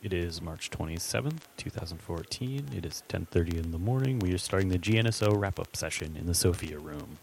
It is March 27th, 2014. It is 10:30 in the morning. We are starting the GNSO wrap-up session in the Sophia Room.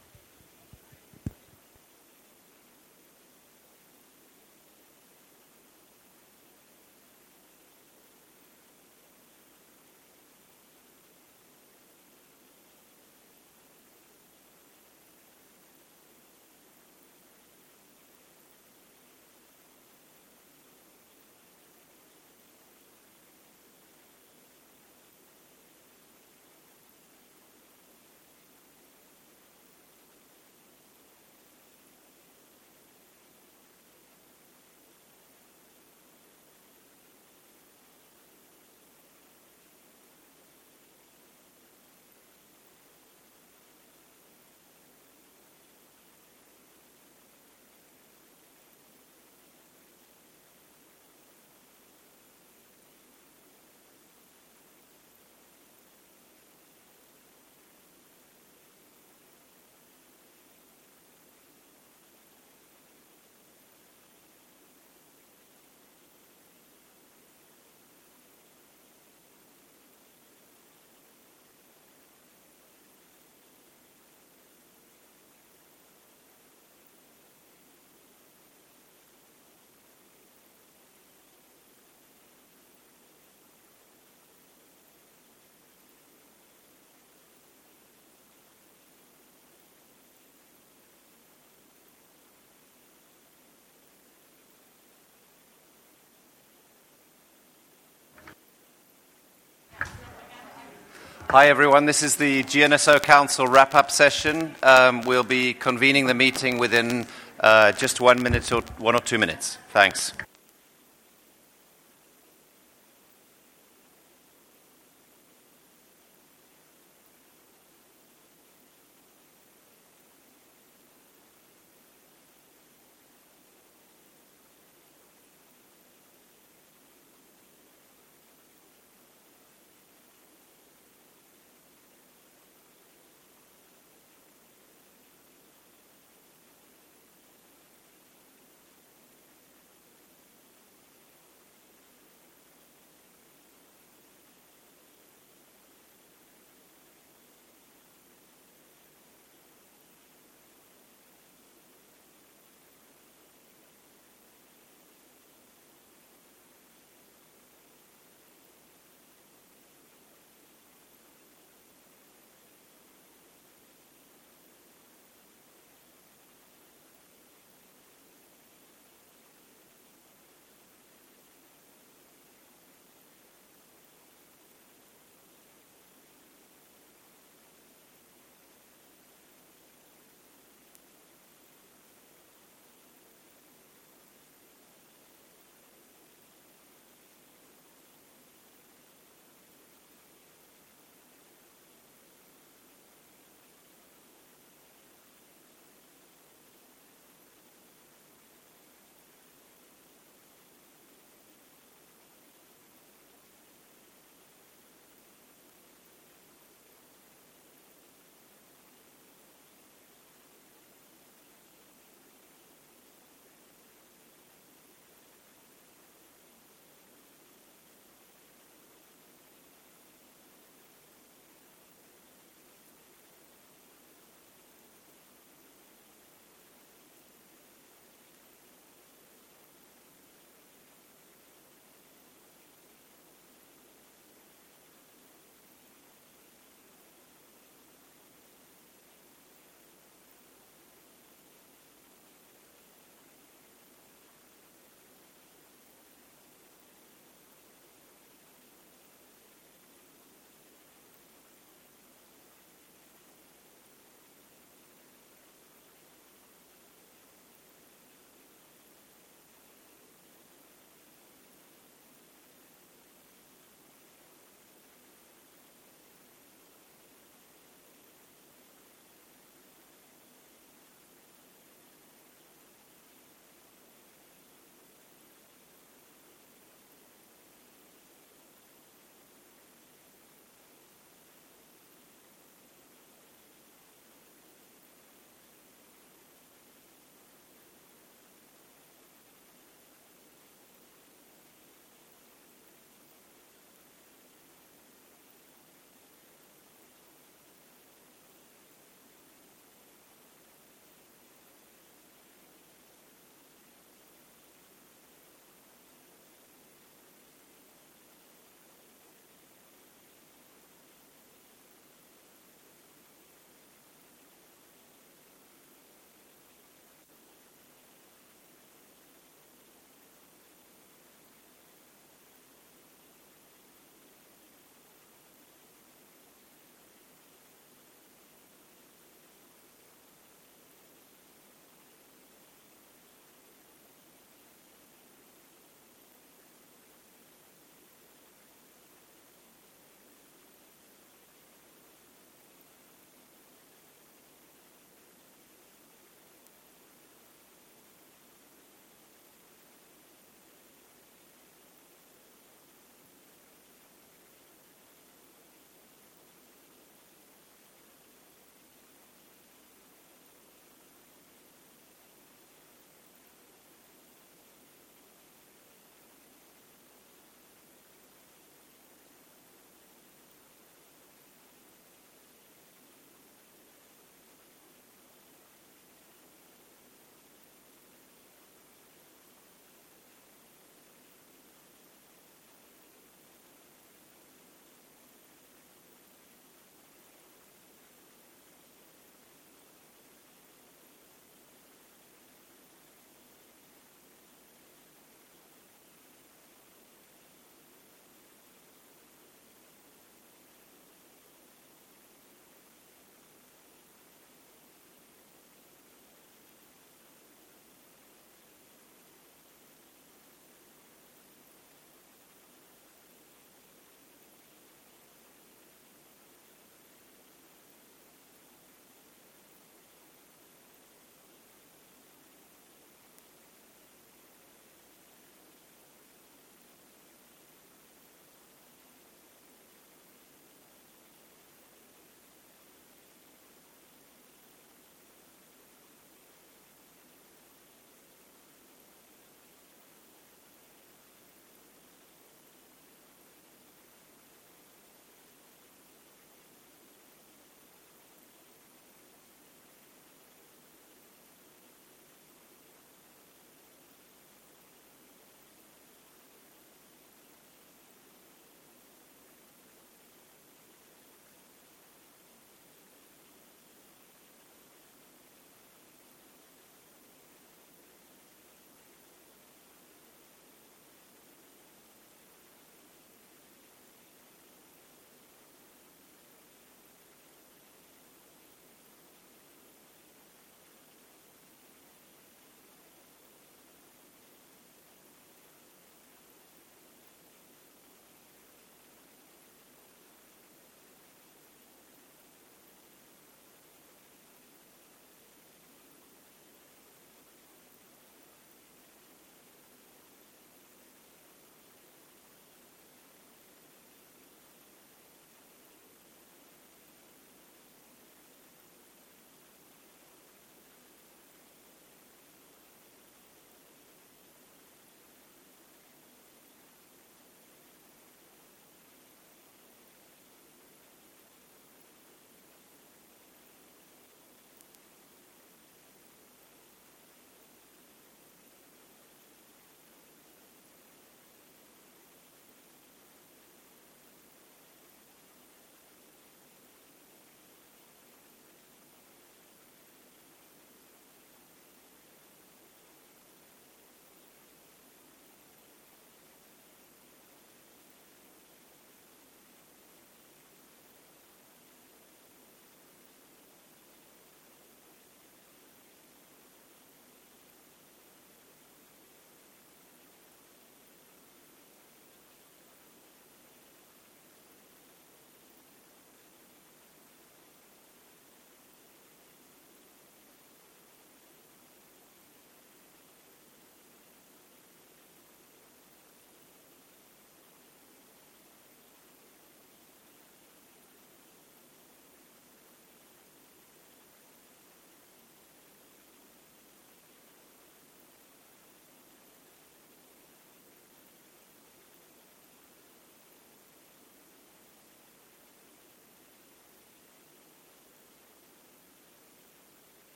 Hi everyone, this is the GNSO Council wrap-up session. We'll be convening the meeting within just 1 minute or 1 or 2 minutes. Thanks.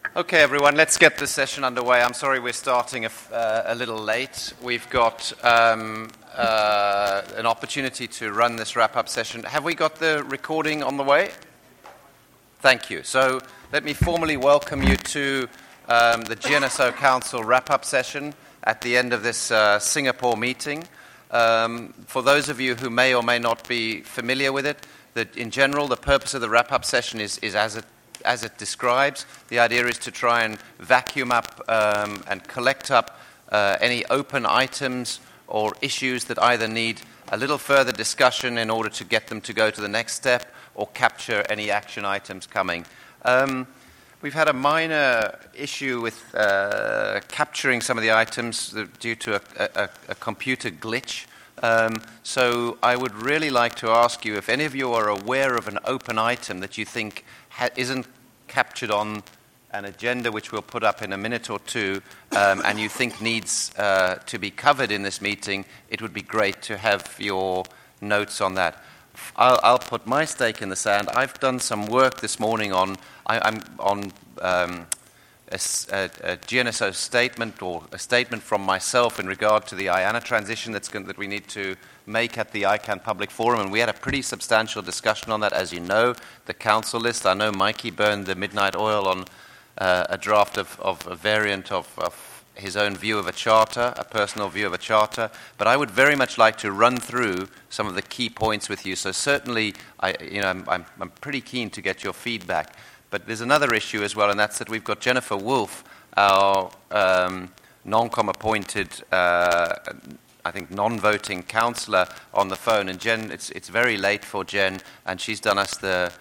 Okay, everyone, let's get this session underway. I'm sorry we're starting a little late. We've got an opportunity to run this wrap-up session. Have we got the recording on the way? Thank you. So let me formally welcome you to the GNSO Council wrap-up session at the end of this Singapore meeting. For those of you who may or may not be familiar with it, that in general the purpose of the wrap-up session is as it describes. The idea is to try and vacuum up and collect up any open items or issues that either need a little further discussion in order to get them to go to the next step or capture any action items coming. We've had a minor issue with capturing some of the items due to a computer glitch. So I would really like to ask you if any of you are aware of an open item that you think isn't captured on an agenda which we'll put up in a minute or two, and you think needs to be covered in this meeting, it would be great to have your notes on that. I'll put my stake in the sand. I've done some work this morning on a GNSO statement, or a statement from myself in regard to the IANA transition that we need to make at the ICANN Public Forum, and we had a pretty substantial discussion on that. As you know, the council list, I know Mikey burned the midnight oil on a draft of a variant of his own view of a charter, a personal view of a charter, but I would very much like to run through some of the key points with you. So certainly, I'm pretty keen to get your feedback. But there's another issue as well, and that's that we've got Jennifer Wolf, our non-com appointed, I think, non-voting councillor on the phone. And Jen, it's very late for Jen, and she's done us the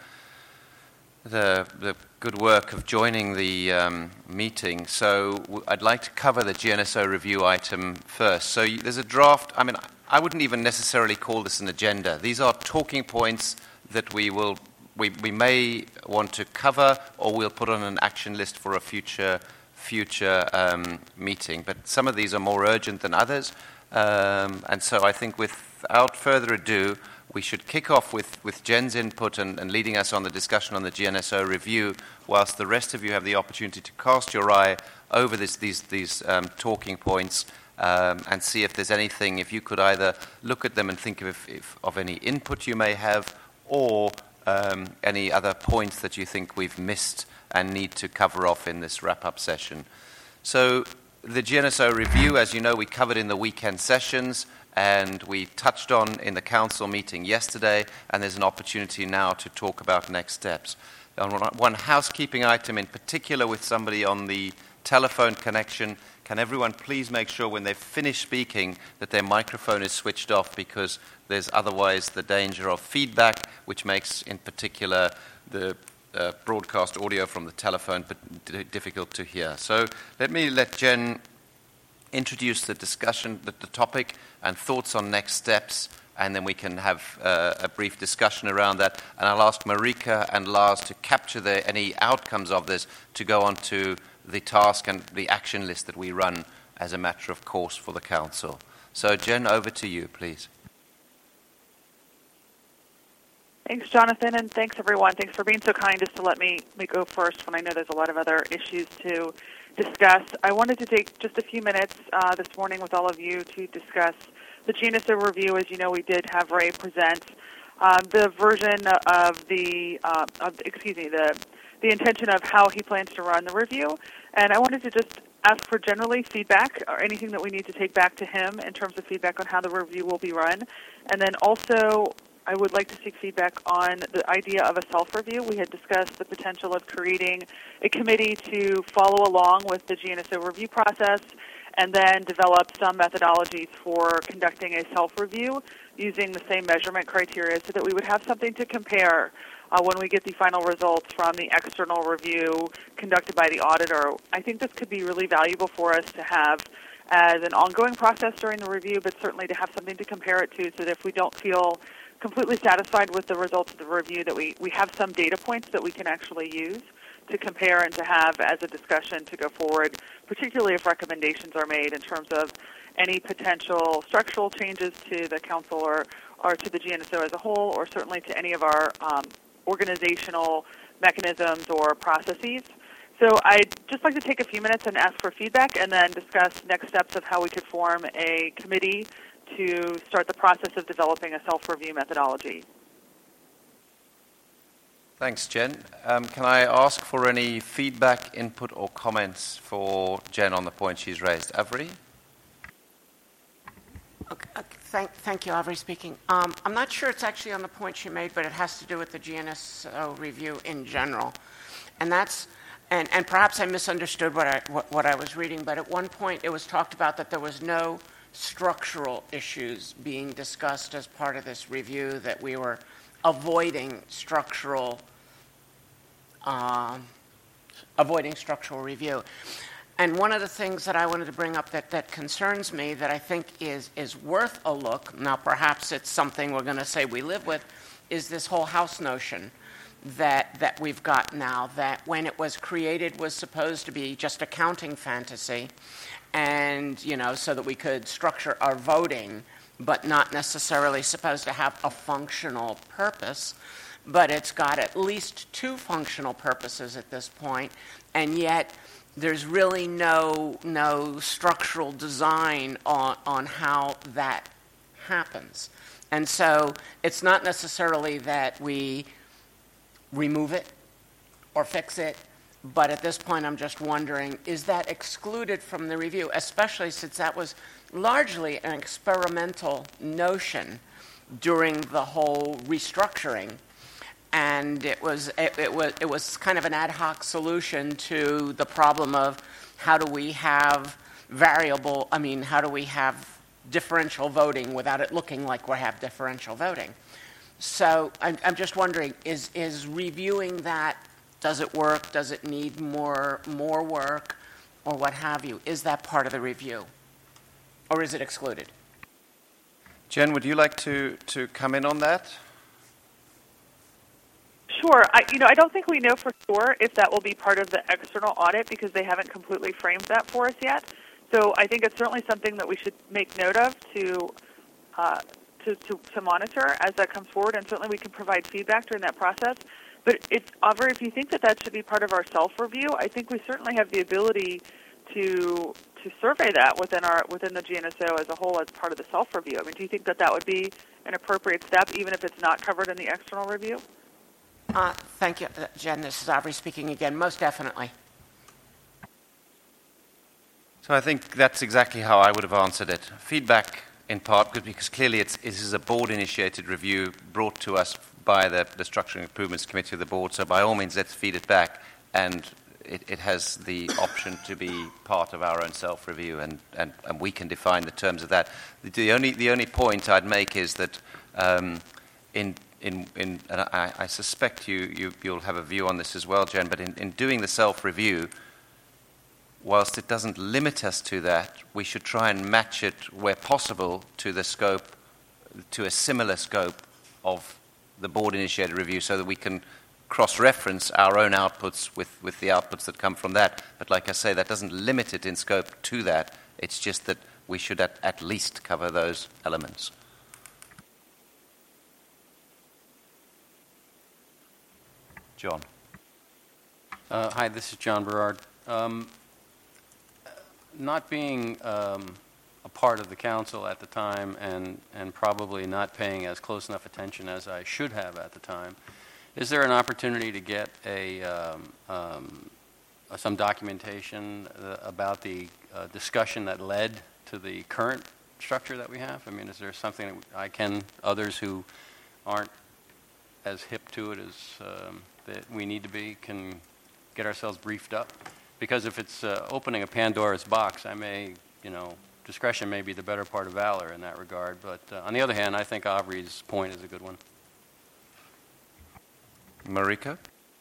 good work of joining the meeting. So I'd like to cover the GNSO review item first. So there's a draft. I mean, I wouldn't even necessarily call this an agenda. These are talking points that we may want to cover, or we'll put on an action list for a future meeting. But some of these are more urgent than others. And so I think without further ado, we should kick off with Jen's input and leading us on the discussion on the GNSO review, whilst the rest of you have the opportunity to cast your eye over these talking points and see if there's anything, if you could either look at them and think of any input you may have, or any other points that you think we've missed and need to cover off in this wrap-up session. So the GNSO review, as you know, we covered in the weekend sessions, and we touched on in the council meeting yesterday, and there's an opportunity now to talk about next steps. On one housekeeping item in particular with somebody on the telephone connection, can everyone please make sure when they've finished speaking that their microphone is switched off, because there's otherwise the danger of feedback, which makes in particular the broadcast audio from the telephone difficult to hear. So let Jen introduce the discussion, the topic, and thoughts on next steps, and then we can have a brief discussion around that. And I'll ask Marika and Lars to capture any outcomes of this to go on to the task and the action list that we run as a matter of course for the council. So Jen, over to you, please. Thanks, Jonathan, and thanks, everyone. Thanks for being so kind just to let me go first when I know there's a lot of other issues to discuss. I wanted to take just a few minutes this morning with all of you to discuss the GNSO review. As you know, we did have Ray present the version of the intention of how he plans to run the review. And I wanted to just ask for generally feedback or anything that we need to take back to him in terms of feedback on how the review will be run. And then also, I would like to seek feedback on the idea of a self-review. We had discussed the potential of creating a committee to follow along with the GNSO review process and then develop some methodologies for conducting a self-review using the same measurement criteria so that we would have something to compare when we get the final results from the external review conducted by the auditor. I think this could be really valuable for us to have as an ongoing process during the review, but certainly to have something to compare it to so that if we don't feel completely satisfied with the results of the review, that we have some data points that we can actually use to compare and to have as a discussion to go forward, particularly if recommendations are made in terms of any potential structural changes to the council or to the GNSO as a whole, or certainly to any of our organizational mechanisms or processes. So I'd just like to take a few minutes and ask for feedback and then discuss next steps of how we could form a committee to start the process of developing a self-review methodology. Thanks, Jen. Can I ask for any feedback, input, or comments for Jen on the point she's raised? Avery? Okay, thank you, Avery speaking. I'm not sure it's actually on the point she made, but it has to do with the GNSO review in general. And that's, and perhaps I misunderstood what I was reading, but at one point it was talked about that there was no structural issues being discussed as part of this review, that we were avoiding structural review. And one of the things that I wanted to bring up that concerns me, that I think is worth a look, now perhaps it's something we're going to say we live with, is this whole house notion that we've got now, that when it was created was supposed to be just a counting fantasy, and, you know, so that we could structure our voting, but not necessarily supposed to have a functional purpose. But it's got at least two functional purposes at this point, and yet there's really no structural design on how that happens. And so it's not necessarily that we remove it or fix it, but at this point I'm just wondering, is that excluded from the review, especially since that was largely an experimental notion during the whole restructuring, and it was kind of an ad hoc solution to the problem of how do we have differential voting without it looking like we have differential voting. So I'm just wondering, is reviewing that, does it work? Does it need more work, or what have you? Is that part of the review, or is it excluded? Jen, would you like to come in on that? Sure. I don't think we know for sure if that will be part of the external audit because they haven't completely framed that for us yet. So I think it's certainly something that we should make note of to monitor as that comes forward, and certainly we can provide feedback during that process. But if you think that should be part of our self-review, I think we certainly have the ability to survey that within the GNSO as a whole as part of the self-review. I mean, do you think that would be an appropriate step, even if it's not covered in the external review? Thank you, Jen. This is Avery speaking again. Most definitely. So I think that's exactly how I would have answered it. Feedback, in part, because clearly it is a board-initiated review brought to us by the Structural Improvements Committee of the board. So by all means, let's feed it back, and it has the option to be part of our own self-review, and we can define the terms of that. The only point I'd make is that and I suspect you'll have a view on this as well, Jen, but in doing the self-review, whilst it doesn't limit us to that, we should try and match it where possible to the scope, to a similar scope of the board-initiated review, so that we can cross-reference our own outputs with the outputs that come from that. But like I say, that doesn't limit it in scope to that. It's just that we should at least cover those elements. John. Hi, this is John Berard. Not being a part of the council at the time and probably not paying as close enough attention as I should have at the time, is there an opportunity to get some documentation about the discussion that led to the current structure that we have? I mean, is there something that others who aren't as hip to it as that we need to be, can get ourselves briefed up? Because if it's opening a Pandora's box, discretion may be the better part of valor in that regard. But on the other hand, I think Aubrey's point is a good one. Marika?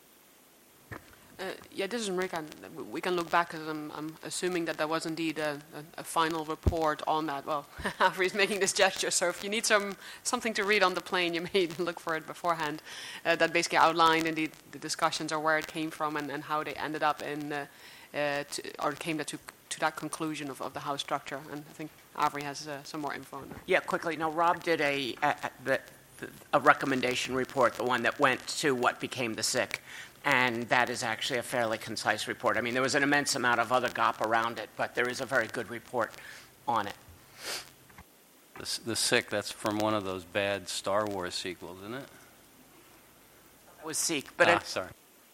This is Marika. We can look back, because I'm assuming that there was indeed a final report on that. Well, Avery's making this gesture, so if you need something to read on the plane, you may look for it beforehand. That basically outlined indeed the discussions, or where it came from, and how they ended up came to that conclusion of the house structure. And I think Avery has some more info on that. Yeah, quickly. Now, Rob did a recommendation report, the one that went to what became the SIC. And that is actually a fairly concise report. I mean, there was an immense amount of other GOP around it, but there is a very good report on it. The Sick, that's from one of those bad Star Wars sequels, isn't it? It was Seek, but sorry.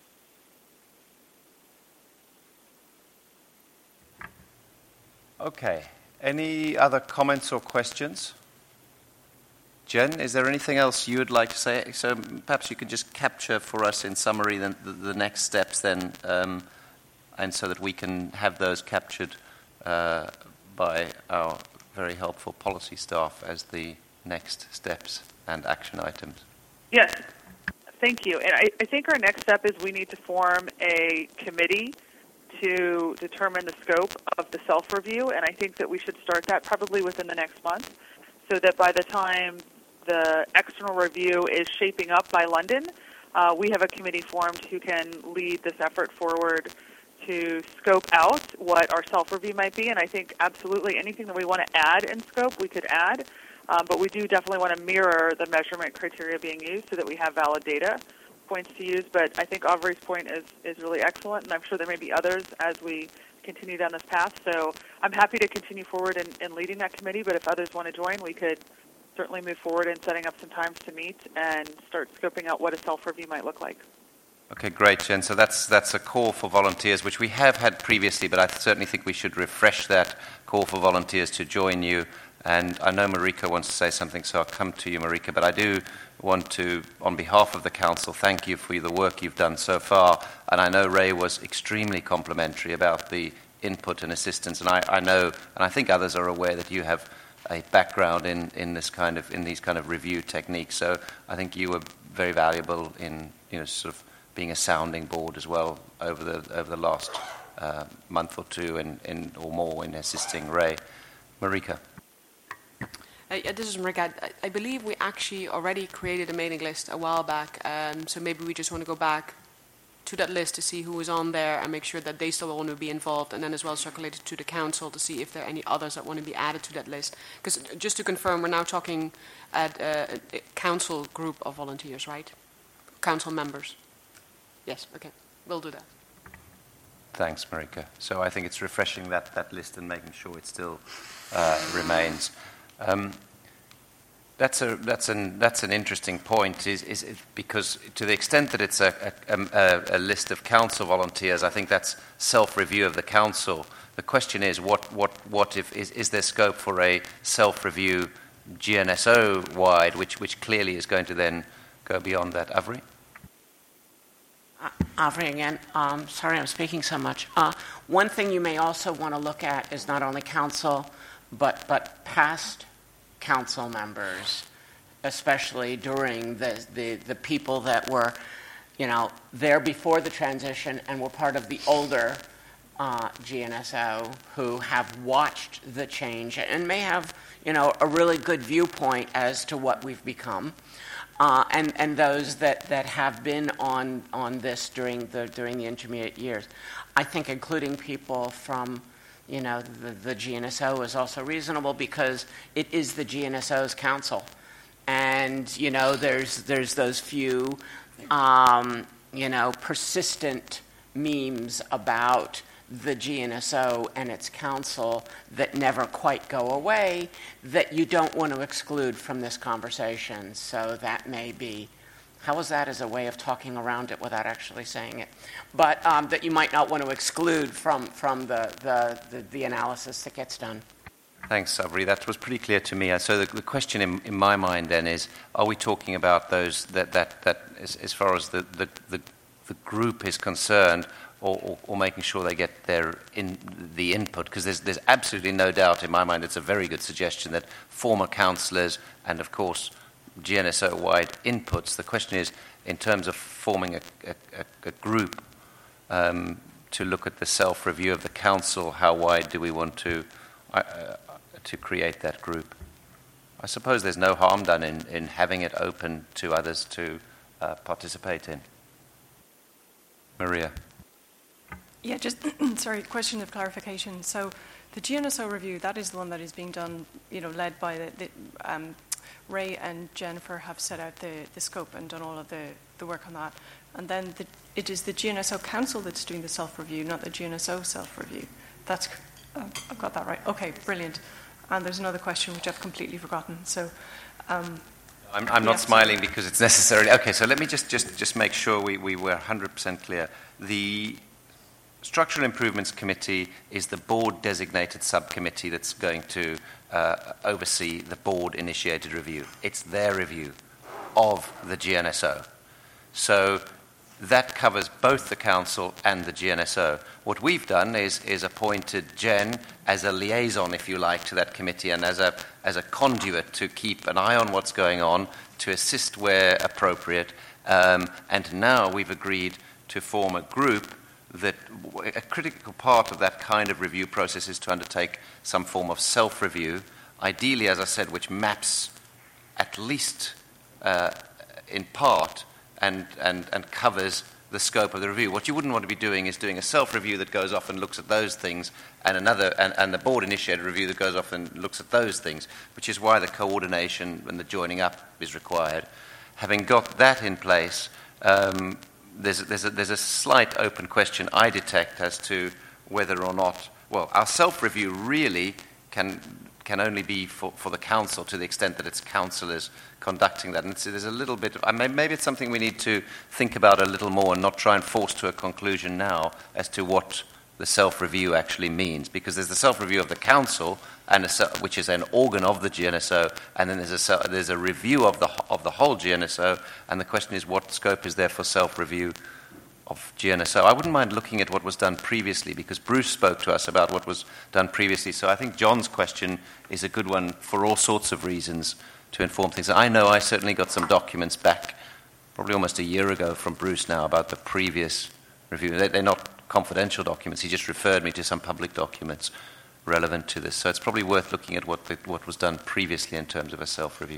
Okay. Any other comments or questions? Jen, is there anything else you would like to say? So perhaps you could just capture for us in summary the next steps then, and so that we can have those captured by our very helpful policy staff as the next steps and action items. Yes, thank you. And I think our next step is we need to form a committee to determine the scope of the self-review, and I think that we should start that probably within the next month, so that by the time the external review is shaping up by London, we have a committee formed who can lead this effort forward to scope out what our self-review might be. And I think absolutely anything that we want to add in scope, we could add. But we do definitely want to mirror the measurement criteria being used so that we have valid data points to use. But I think Aubrey's point is really excellent, and I'm sure there may be others as we continue down this path. So I'm happy to continue forward in leading that committee, but if others want to join, we could certainly move forward in setting up some times to meet and start scoping out what a self-review might look like. Okay, great, Jen. So that's a call for volunteers, which we have had previously, but I certainly think we should refresh that call for volunteers to join you. And I know Marika wants to say something, so I'll come to you, Marika. But I do want to, on behalf of the Council, thank you for the work you've done so far. And I know Ray was extremely complimentary about the input and assistance. And I know, and I think others are aware that you have a background in these kind of review techniques. So I think you were very valuable in sort of being a sounding board as well over the last month or two or more in assisting Ray. Marika. This is Marika. I believe we actually already created a mailing list a while back, so maybe we just want to go back to that list to see who is on there and make sure that they still want to be involved, and then as well circulate it to the Council to see if there are any others that want to be added to that list. Because just to confirm, we're now talking at a Council group of volunteers, right? Council members. Yes, okay. We'll do that. Thanks, Marika. So I think it's refreshing that list and making sure it still remains. That's an interesting point, is because to the extent that it's a list of council volunteers, I think that's self-review of the council. The question is, what if is there scope for a self-review GNSO wide, which clearly is going to then go beyond that? Avery? Avery again. Sorry I'm speaking so much. One thing you may also want to look at is not only council, but past council members, especially during the people that were, there before the transition and were part of the older GNSO, who have watched the change and may have, a really good viewpoint as to what we've become. And those that have been on this during the intermediate years. I think including people from, the GNSO is also reasonable because it is the GNSO's council. And, there's those few, persistent memes about the GNSO and its council that never quite go away that you don't want to exclude from this conversation. So that may be, how is that as a way of talking around it without actually saying it? But that you might not want to exclude from the analysis that gets done. Thanks, Avery. That was pretty clear to me. So the question in my mind then is, are we talking about those that as far as the group is concerned, or making sure they get the input? Because there's absolutely no doubt in my mind it's a very good suggestion that former councillors and, of course, GNSO-wide inputs. The question is, in terms of forming a group to look at the self-review of the council, how wide do we want to create that group? I suppose there's no harm done in having it open to others to participate in. Maria. Yeah, just, question of clarification. So the GNSO review, that is the one that is being done, led by Ray and Jennifer have set out the scope and done all of the work on that. And then it is the GNSO Council that's doing the self-review, not the GNSO self-review. I've got that right. Okay, brilliant. And there's another question which I've completely forgotten. So, I'm not smiling because it's necessary. Okay, so let me just make sure we were 100% clear. The Structural Improvements Committee is the board-designated subcommittee that's going to oversee the board-initiated review. It's their review of the GNSO. So that covers both the council and the GNSO. What we've done is appointed Jen as a liaison, if you like, to that committee and as a conduit to keep an eye on what's going on, to assist where appropriate. And now we've agreed to form a group that a critical part of that kind of review process is to undertake some form of self-review, ideally, as I said, which maps at least in part and covers the scope of the review. What you wouldn't want to be doing is doing a self-review that goes off and looks at those things, and the board-initiated review that goes off and looks at those things, which is why the coordination and the joining up is required. Having got that in place, there's a slight open question I detect as to whether or not, well, our self-review really can only be for the council to the extent that its councillors conducting that. And so there's a little bit of, maybe it's something we need to think about a little more and not try and force to a conclusion now as to what the self-review actually means. Because there's the self-review of the council, which is an organ of the GNSO, and then there's a review of the whole GNSO, and the question is what scope is there for self-review of GNSO. I wouldn't mind looking at what was done previously, because Bruce spoke to us about what was done previously. So I think John's question is a good one for all sorts of reasons to inform things. I know I certainly got some documents back probably almost a year ago from Bruce now about the previous review. They're not confidential documents. He just referred me to some public documents relevant to this. So it's probably worth looking at what was done previously in terms of a self-review.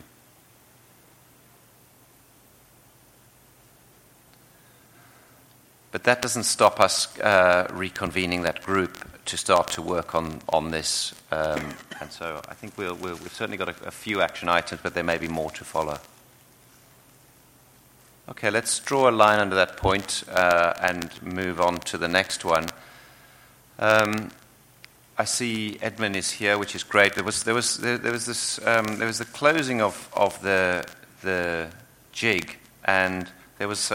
But that doesn't stop us reconvening that group to start to work on this. And so I think we've certainly got a few action items, but there may be more to follow. Okay, let's draw a line under that point and move on to the next one. I see Edmund is here, which is great. There was the closing of the jig, and there was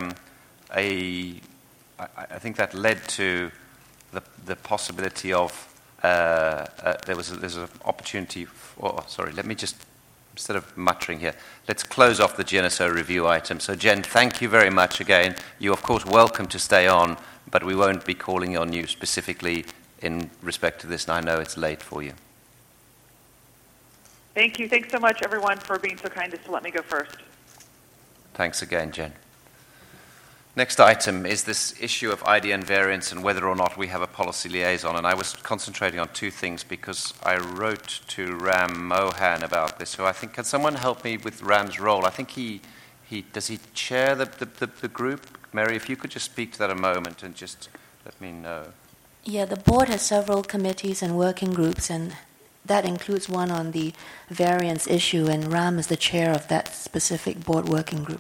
I think that led to the possibility of there's an opportunity. Let me just, instead of muttering here, let's close off the GNSO review item. So Jen, thank you very much again. You're of course welcome to stay on, but we won't be calling on you specifically in respect to this, and I know it's late for you. Thank you. Thanks so much, everyone, for being so kind as to let me go first. Thanks again, Jen. Next item is this issue of IDN variants and whether or not we have a policy liaison. And I was concentrating on two things because I wrote to Ram Mohan about this. So I think, can someone help me with Ram's role? I think he does he chair the group? Mary, if you could just speak to that a moment and just let me know. Yeah, the board has several committees and working groups, and that includes one on the variance issue, and Ram is the chair of that specific board working group.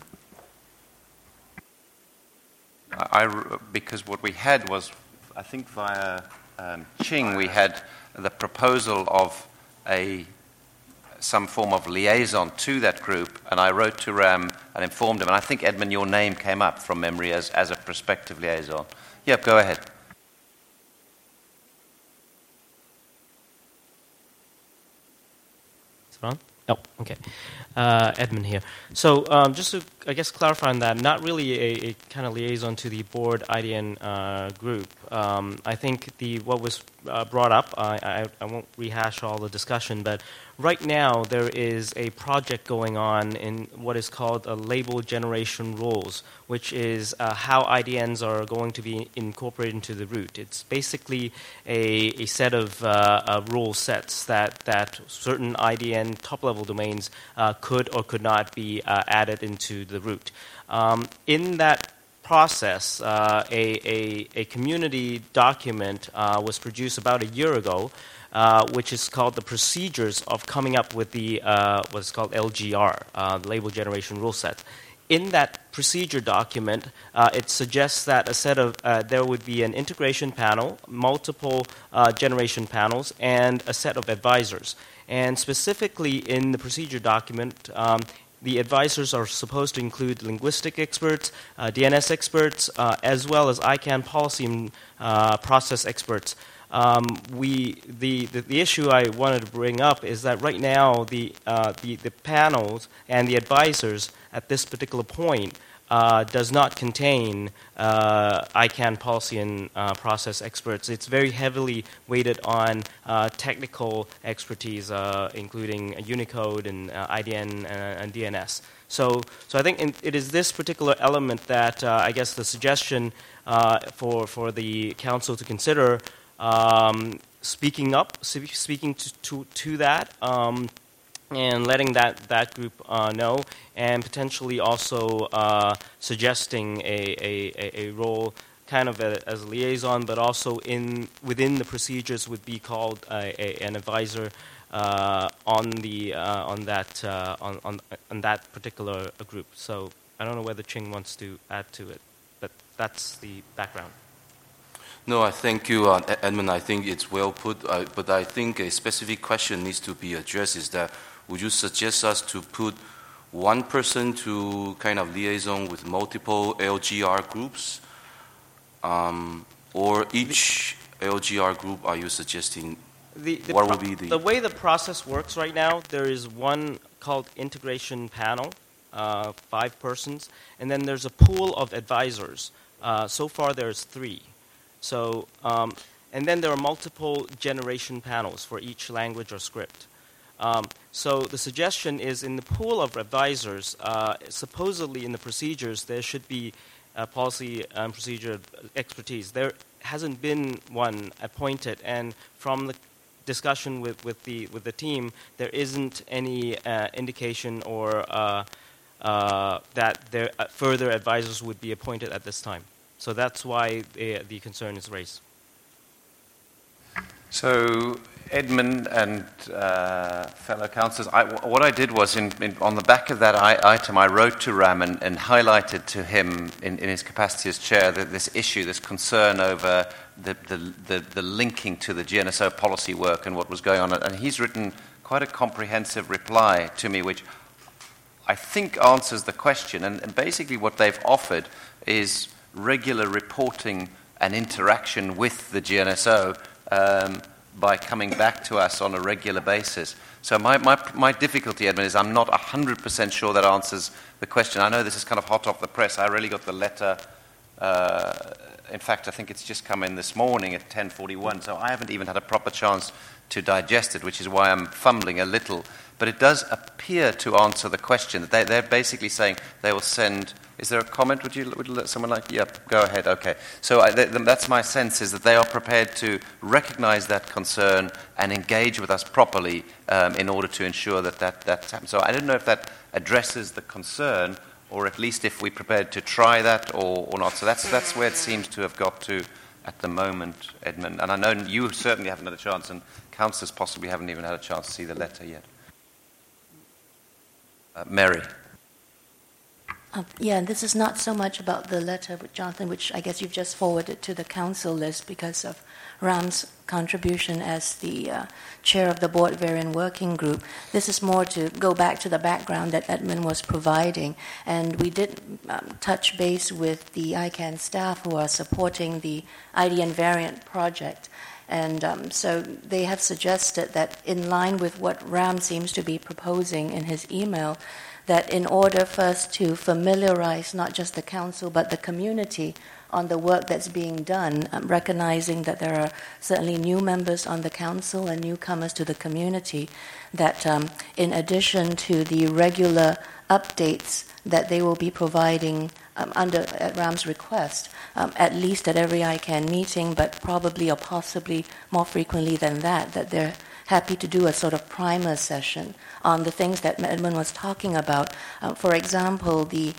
Because what we had was, I think via Ching, we had the proposal of some form of liaison to that group, and I wrote to Ram and informed him, and I think, Edmund, your name came up from memory as a prospective liaison. Yep, go ahead. Is it on? Oh, okay. Edmund here. So just to, I guess, clarify on that, not really a kind of liaison to the board IDN group. I think what was brought up, I won't rehash all the discussion, but right now there is a project going on in what is called label generation rules, which is how IDNs are going to be incorporated into the route. It's basically a set of rule sets that certain IDN top-level domains could or could not be added into the route. In that process, a community document was produced about a year ago, which is called the Procedures of Coming Up with the what's called LGR, Label Generation Rule Set. In that procedure document, it suggests that there would be an integration panel, multiple generation panels, and a set of advisors. And specifically in the procedure document, the advisors are supposed to include linguistic experts, DNS experts, as well as ICANN policy and process experts. The issue I wanted to bring up is that right now the panels and the advisors at this particular point does not contain ICANN policy and process experts. It's very heavily weighted on technical expertise, including Unicode and IDN and DNS. So I think it is this particular element that I guess the suggestion for the council to consider speaking to that. And letting that group know, and potentially also suggesting a role kind of as a liaison, but also within the procedures would be called an advisor on that particular group. So I don't know whether Ching wants to add to it, but that's the background. No, I thank you, Edmund. I think it's well put, but I think a specific question needs to be addressed is that would you suggest us to put one person to kind of liaison with multiple LGR groups? Or each LGR group are you suggesting? What would be the way the process works right now, there is one called integration panel, 5 persons, and then there's a pool of advisors. So far there's 3. So, and then there are multiple generation panels for each language or script. So the suggestion is in the pool of advisors, supposedly in the procedures, there should be policy and procedure expertise. There hasn't been one appointed, and from the discussion with the team, there isn't any indication or that there further advisors would be appointed at this time. So that's why the concern is raised. So, Edmund and fellow councillors, what I did was, on the back of that item, I wrote to Ram and highlighted to him, in his capacity as chair, this issue, this concern over the linking to the GNSO policy work and what was going on. And he's written quite a comprehensive reply to me, which I think answers the question. And basically what they've offered is regular reporting and interaction with the GNSO by coming back to us on a regular basis. So my difficulty, Edmund, is I'm not 100% sure that answers the question. I know this is kind of hot off the press. I really got the letter. In fact, I think it's just come in this morning at 10:41, so I haven't even had a proper chance to digest it, which is why I'm fumbling a little. But it does appear to answer the question. They're basically saying they will send... Is there a comment? Would you let someone like... Yeah, go ahead. Okay. So that's my sense, is that they are prepared to recognize that concern and engage with us properly in order to ensure that happens. So I don't know if that addresses the concern, or at least if we're prepared to try that or not. So that's where it seems to have got to at the moment, Edmund. And I know you certainly haven't had a chance, and councillors possibly haven't even had a chance to see the letter yet. Mary. Yeah, this is not so much about the letter with Jonathan, which I guess you've just forwarded to the council list because of Ram's contribution as the chair of the Board Variant Working Group. This is more to go back to the background that Edmund was providing. And we did touch base with the ICANN staff who are supporting the IDN Variant project. And so they have suggested that in line with what Ram seems to be proposing in his email, that in order first to familiarize not just the council but the community on the work that's being done, recognizing that there are certainly new members on the council and newcomers to the community, that in addition to the regular updates that they will be providing at Ram's request, at least at every ICANN meeting, but probably or possibly more frequently than that they're happy to do a sort of primer session on the things that Edmund was talking about. For example,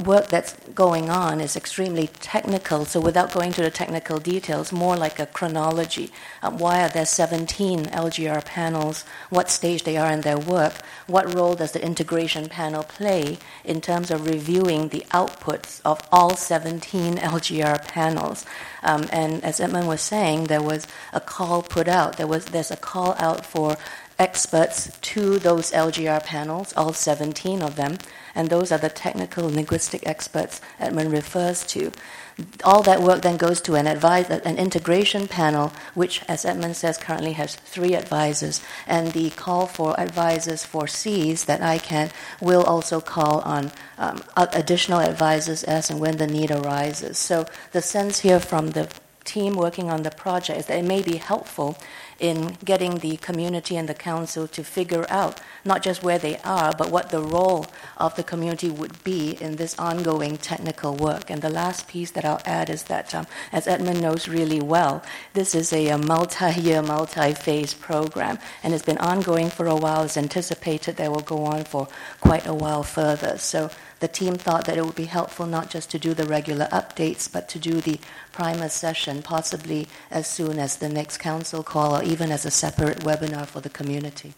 work that's going on is extremely technical, so without going to the technical details, more like a chronology. Why are there 17 LGR panels? What stage they are in their work? What role does the integration panel play in terms of reviewing the outputs of all 17 LGR panels? And as Edmund was saying, there was a call put out. There's a call out for experts to those LGR panels, all 17 of them, and those are the technical linguistic experts Edmund refers to. All that work then goes to an integration panel, which, as Edmund says, currently has 3 advisors, and the call for advisors for Cs that ICANN will also call on additional advisors as and when the need arises. So the sense here from the team working on the project is that it may be helpful in getting the community and the council to figure out not just where they are, but what the role of the community would be in this ongoing technical work. And the last piece that I'll add is that, as Edmund knows really well, this is a multi-year, multi-phase program, and it's been ongoing for a while. It's anticipated that it will go on for quite a while further. So the team thought that it would be helpful not just to do the regular updates, but to do the primer session, possibly as soon as the next council call or even as a separate webinar for the community.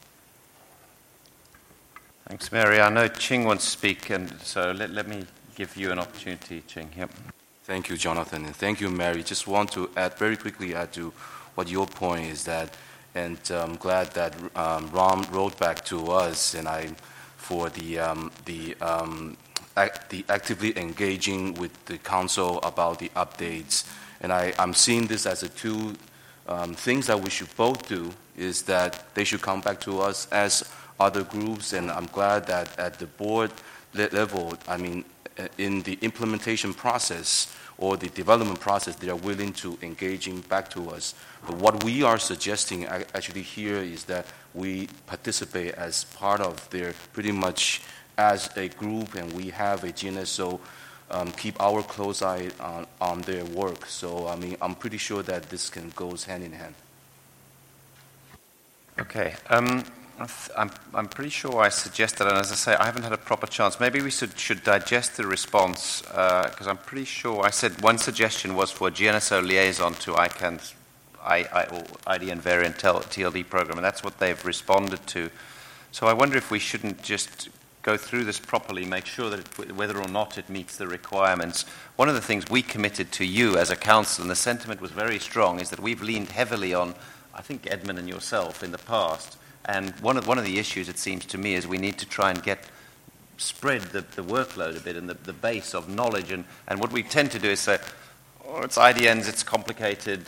Thanks, Mary. I know Ching wants to speak, and so let me give you an opportunity, Ching. Yep. Thank you, Jonathan, and thank you, Mary. Just want to add very quickly to what your point is that, and I'm glad that Ram wrote back to us, and for the actively engaging with the council about the updates. And I'm seeing this as two things that we should both do, is that they should come back to us as other groups, and I'm glad that at the board level, I mean, in the implementation process or the development process, they are willing to engaging back to us. But what we are suggesting actually here is that we participate as part of their pretty much as a group, and we have a GNSO keep our close eye on their work. So, I mean, I'm pretty sure that this goes hand in hand. Okay. I'm pretty sure I suggested, and as I say, I haven't had a proper chance. Maybe we should digest the response, because I'm pretty sure I said one suggestion was for a GNSO liaison to ICANN's IDN variant TLD program, and that's what they've responded to. So I wonder if we shouldn't just go through this properly, make sure that whether or not it meets the requirements. One of the things we committed to you as a council, and the sentiment was very strong, is that we've leaned heavily on, I think, Edmund and yourself in the past. And one of the issues, it seems to me, is we need to try and spread the workload a bit and the base of knowledge. And what we tend to do is say, oh, it's IDNs, it's complicated,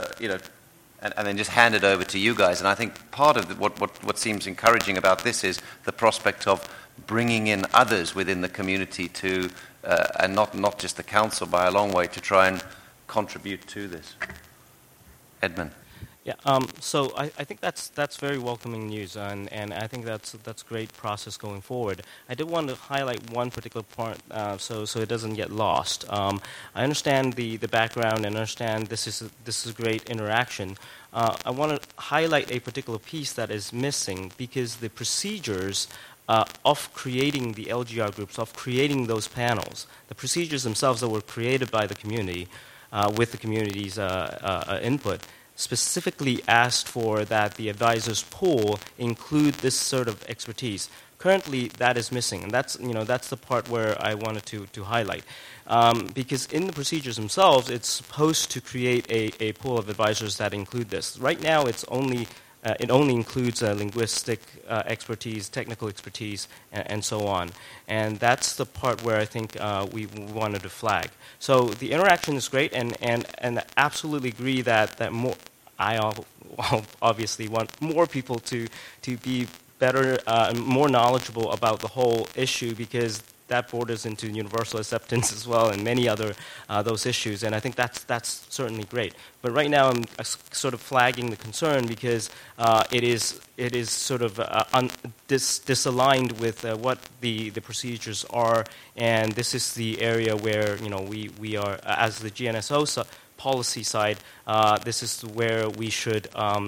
and then just hand it over to you guys. And I think part of what seems encouraging about this is the prospect of bringing in others within the community to, and not just the council by a long way, to try and contribute to this. Edmund. Yeah, so I think that's very welcoming news, and I think that's great process going forward. I did want to highlight one particular part, so it doesn't get lost. I understand the background and understand this is a great interaction. I want to highlight a particular piece that is missing, because the procedures of creating the LGR groups, of creating those panels, the procedures themselves that were created by the community with the community's input, specifically asked for that the advisors pool include this sort of expertise. Currently, that is missing, and that's the part where I wanted to highlight, because in the procedures themselves, it's supposed to create a pool of advisors that include this. Right now, it only includes linguistic expertise, technical expertise, and so on. And that's the part where I think we wanted to flag. So the interaction is great, and absolutely agree that more. I obviously want more people to be better and more knowledgeable about the whole issue, because that borders into universal acceptance as well, and many other those issues. And I think that's certainly great. But right now, I'm sort of flagging the concern because it is sort of disaligned with what the procedures are, and this is the area where we are, as the GNSO policy side, this is where we should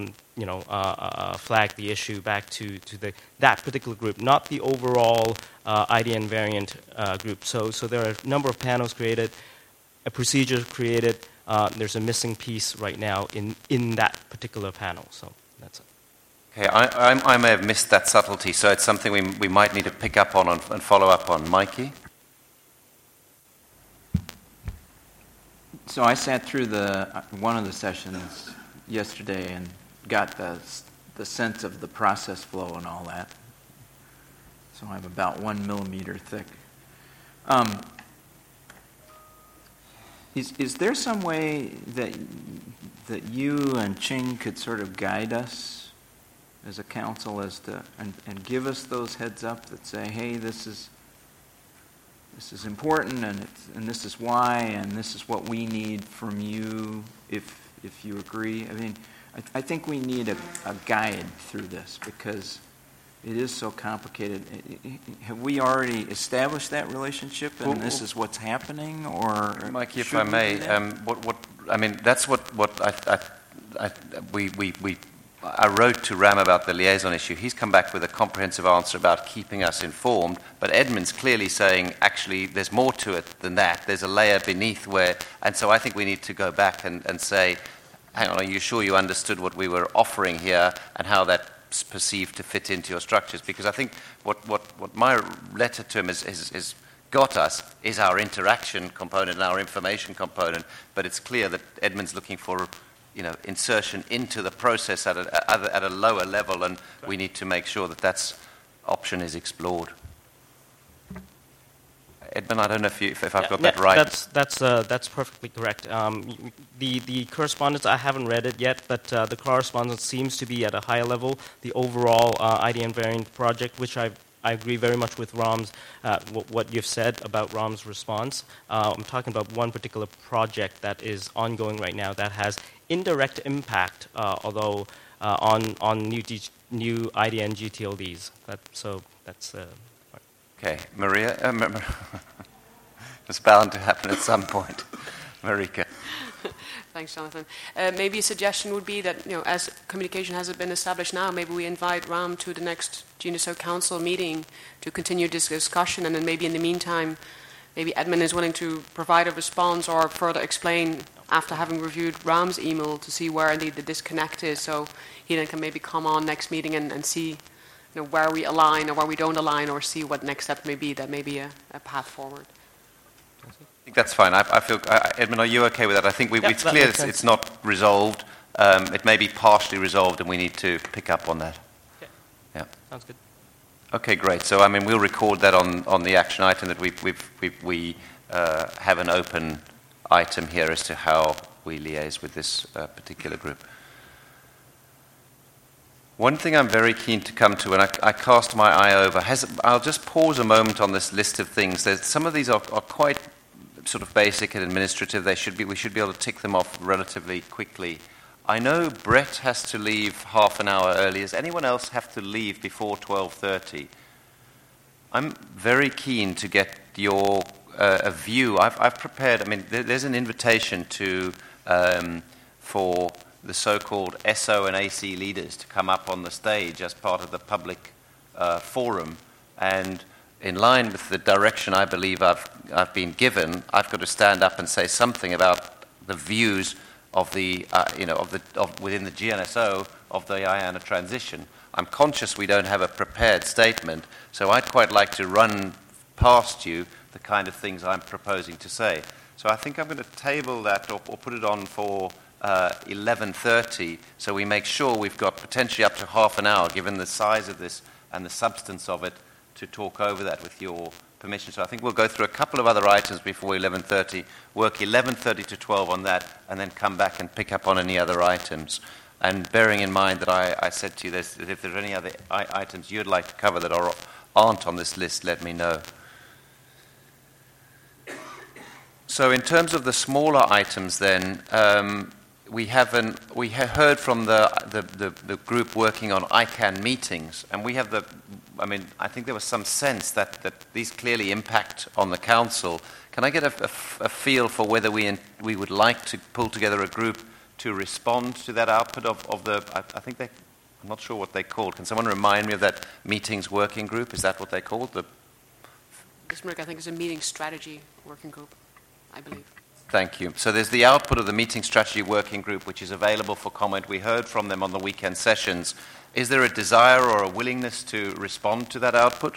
flag the issue back to that particular group, not the overall IDN variant group. So there are a number of panels created, a procedure created. There's a missing piece right now in that particular panel. So that's it. Okay, I may have missed that subtlety, so it's something we might need to pick up on and follow up on. Mikey? So I sat through one of the sessions yesterday and got the sense of the process flow and all that. So I'm about 1 millimeter thick. Is there some way that you and Ching could sort of guide us as a council as to and give us those heads up that say, hey, this is important and this is why and this is what we need from you if you agree? I mean, I think we need a guide through this because it is so complicated. Have we already established that relationship, and this is what's happening, or Mikey, if I may, that's what I wrote to Ram about the liaison issue. He's come back with a comprehensive answer about keeping us informed, but Edmund's clearly saying, actually, there's more to it than that. There's a layer beneath and so I think we need to go back and say, hang on, are you sure you understood what we were offering here and how that's perceived to fit into your structures? Because I think what my letter to him is got us is our interaction component and our information component, but it's clear that Edmund's looking for insertion into the process at a lower level, and we need to make sure that option is explored. Edmund, I don't know if I've got that right. That's perfectly correct. The correspondence, I haven't read it yet, but the correspondence seems to be at a higher level. The overall IDN variant project, which I agree very much with Ram's, what you've said about Ram's response. I'm talking about one particular project that is ongoing right now that has indirect impact, although on new IDN GTLDs. That's okay, Maria. It's bound to happen at some point. Marika. Thanks, Jonathan. Maybe a suggestion would be that, as communication hasn't been established now, maybe we invite Ram to the next GNSO Council meeting to continue this discussion, and then maybe in the meantime, maybe Edmund is willing to provide a response or further explain after having reviewed Ram's email to see where indeed the disconnect is, so he then can maybe come on next meeting and see where we align or where we don't align, or see what next step may be. That may be a path forward. I think that's fine. I feel, Edmund, are you okay with that? I think it's clear it's not resolved. It may be partially resolved, and we need to pick up on that. Okay. Yeah. Sounds good. Okay, great. So, we'll record that on the action item that we have an open item here as to how we liaise with this particular group. One thing I'm very keen to come to, and I cast my eye over, I'll just pause a moment on this list of things. Some of these are quite sort of basic and administrative. We should be able to tick them off relatively quickly. I know Brett has to leave half an hour early. Does anyone else have to leave before 12:30? I'm very keen to get your a view. I've prepared. There's an invitation for the so-called SO and AC leaders to come up on the stage as part of the public forum, and in line with the direction I believe I've been given, I've got to stand up and say something about the views of within the GNSO of the IANA transition. I'm conscious we don't have a prepared statement, so I'd quite like to run past you the kind of things I'm proposing to say. So I think I'm going to table that or put it on for 11:30, so we make sure we've got potentially up to half an hour, given the size of this and the substance of it, to talk over that with your permission. So I think we'll go through a couple of other items before 11:30, work 11:30 to 12 on that, and then come back and pick up on any other items. And bearing in mind that I said to you that if there are any other items you'd like to cover that aren't on this list, let me know. So in terms of the smaller items then, we have heard from the group working on ICANN meetings, and we have I mean, I think there was some sense that these clearly impact on the council. Can I get a feel for whether we would like to pull together a group to respond to that output of the, I think they, I'm not sure what they called. Can someone remind me of that meetings working group? Is that what they called? Mr. Merrick, I think it's a meeting strategy working group, I believe. Thank you. So there's the output of the meeting strategy working group, which is available for comment. We heard from them on the weekend sessions. Is there a desire or a willingness to respond to that output?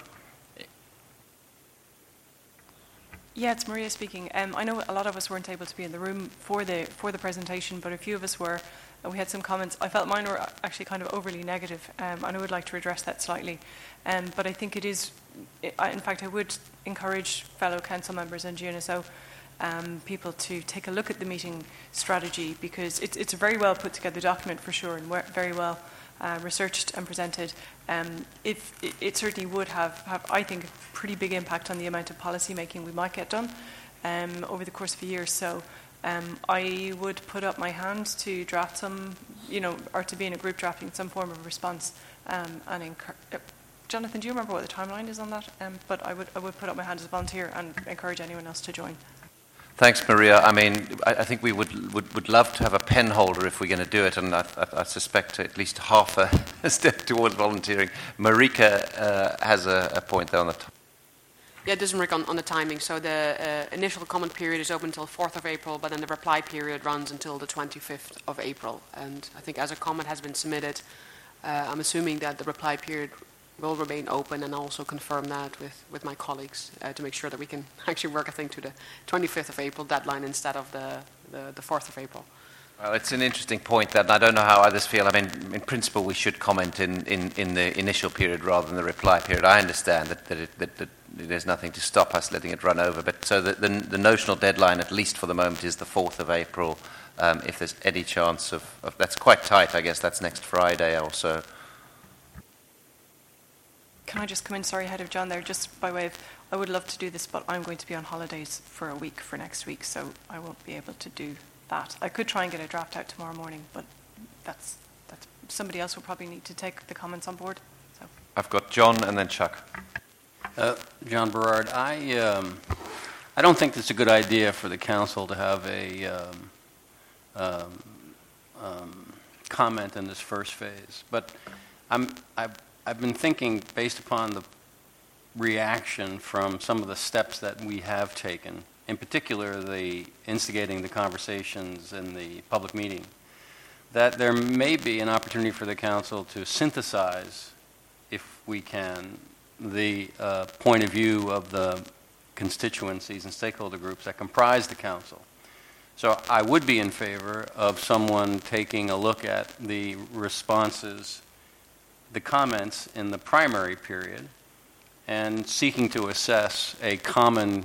Yeah, it's Maria speaking. I know a lot of us weren't able to be in the room for the presentation, but a few of us were, and we had some comments. I felt mine were actually kind of overly negative, and I would like to address that slightly. But I think it is, in fact, I would encourage fellow council members and GNSO people to take a look at the meeting strategy, because it's a very well put together document for sure, and very well researched and presented. It certainly would have, I think, a pretty big impact on the amount of policy making we might get done over the course of a year. So I would put up my hand to draft some, or to be in a group drafting some form of response. Jonathan, do you remember what the timeline is on that? But I would put up my hand as a volunteer and encourage anyone else to join. Thanks, Maria. I mean, I think we would love to have a pen holder if we're going to do it, and I suspect at least half a step towards volunteering. Marika has a point there on the top. Yeah, it doesn't work on the timing. So the initial comment period is open until 4th of April, but then the reply period runs until the 25th of April. And I think as a comment has been submitted, I'm assuming that the reply period will remain open, and also confirm that with my colleagues to make sure that we can actually work, I think, to the 25th of April deadline instead of the 4th of April. Well, it's an interesting point that, and I don't know how others feel. I mean, in principle, we should comment in the initial period rather than the reply period. I understand that there's nothing to stop us letting it run over, but so the notional deadline, at least for the moment, is the 4th of April. If there's any chance of that's quite tight, I guess that's next Friday or so. Can I just come in, sorry, ahead of John there, just by way of, I would love to do this, but I'm going to be on holidays for a week for next week, so I won't be able to do that. I could try and get a draft out tomorrow morning, but that's somebody else will probably need to take the comments on board. So. I've got John and then Chuck. John Berard, I don't think it's a good idea for the council to have a comment in this first phase, but I've been thinking, based upon the reaction from some of the steps that we have taken, in particular the instigating the conversations in the public meeting, that there may be an opportunity for the council to synthesize, if we can, the point of view of the constituencies and stakeholder groups that comprise the council. So I would be in favor of someone taking a look at the responses, the comments in the primary period, and seeking to assess a common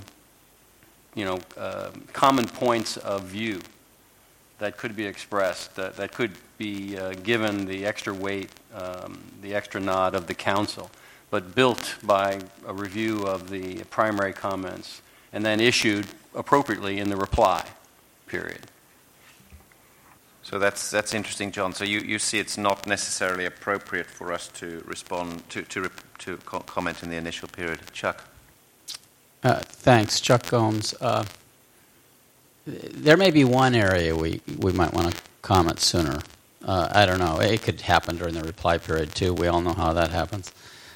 points of view that could be expressed, that could be given the extra weight, the extra nod of the council, but built by a review of the primary comments and then issued appropriately in the reply period. So that's interesting, John. So you see it's not necessarily appropriate for us to respond to comment in the initial period. Chuck. Thanks, Chuck Gomes. There may be one area we might want to comment sooner. I don't know. It could happen during the reply period too. We all know how that happens.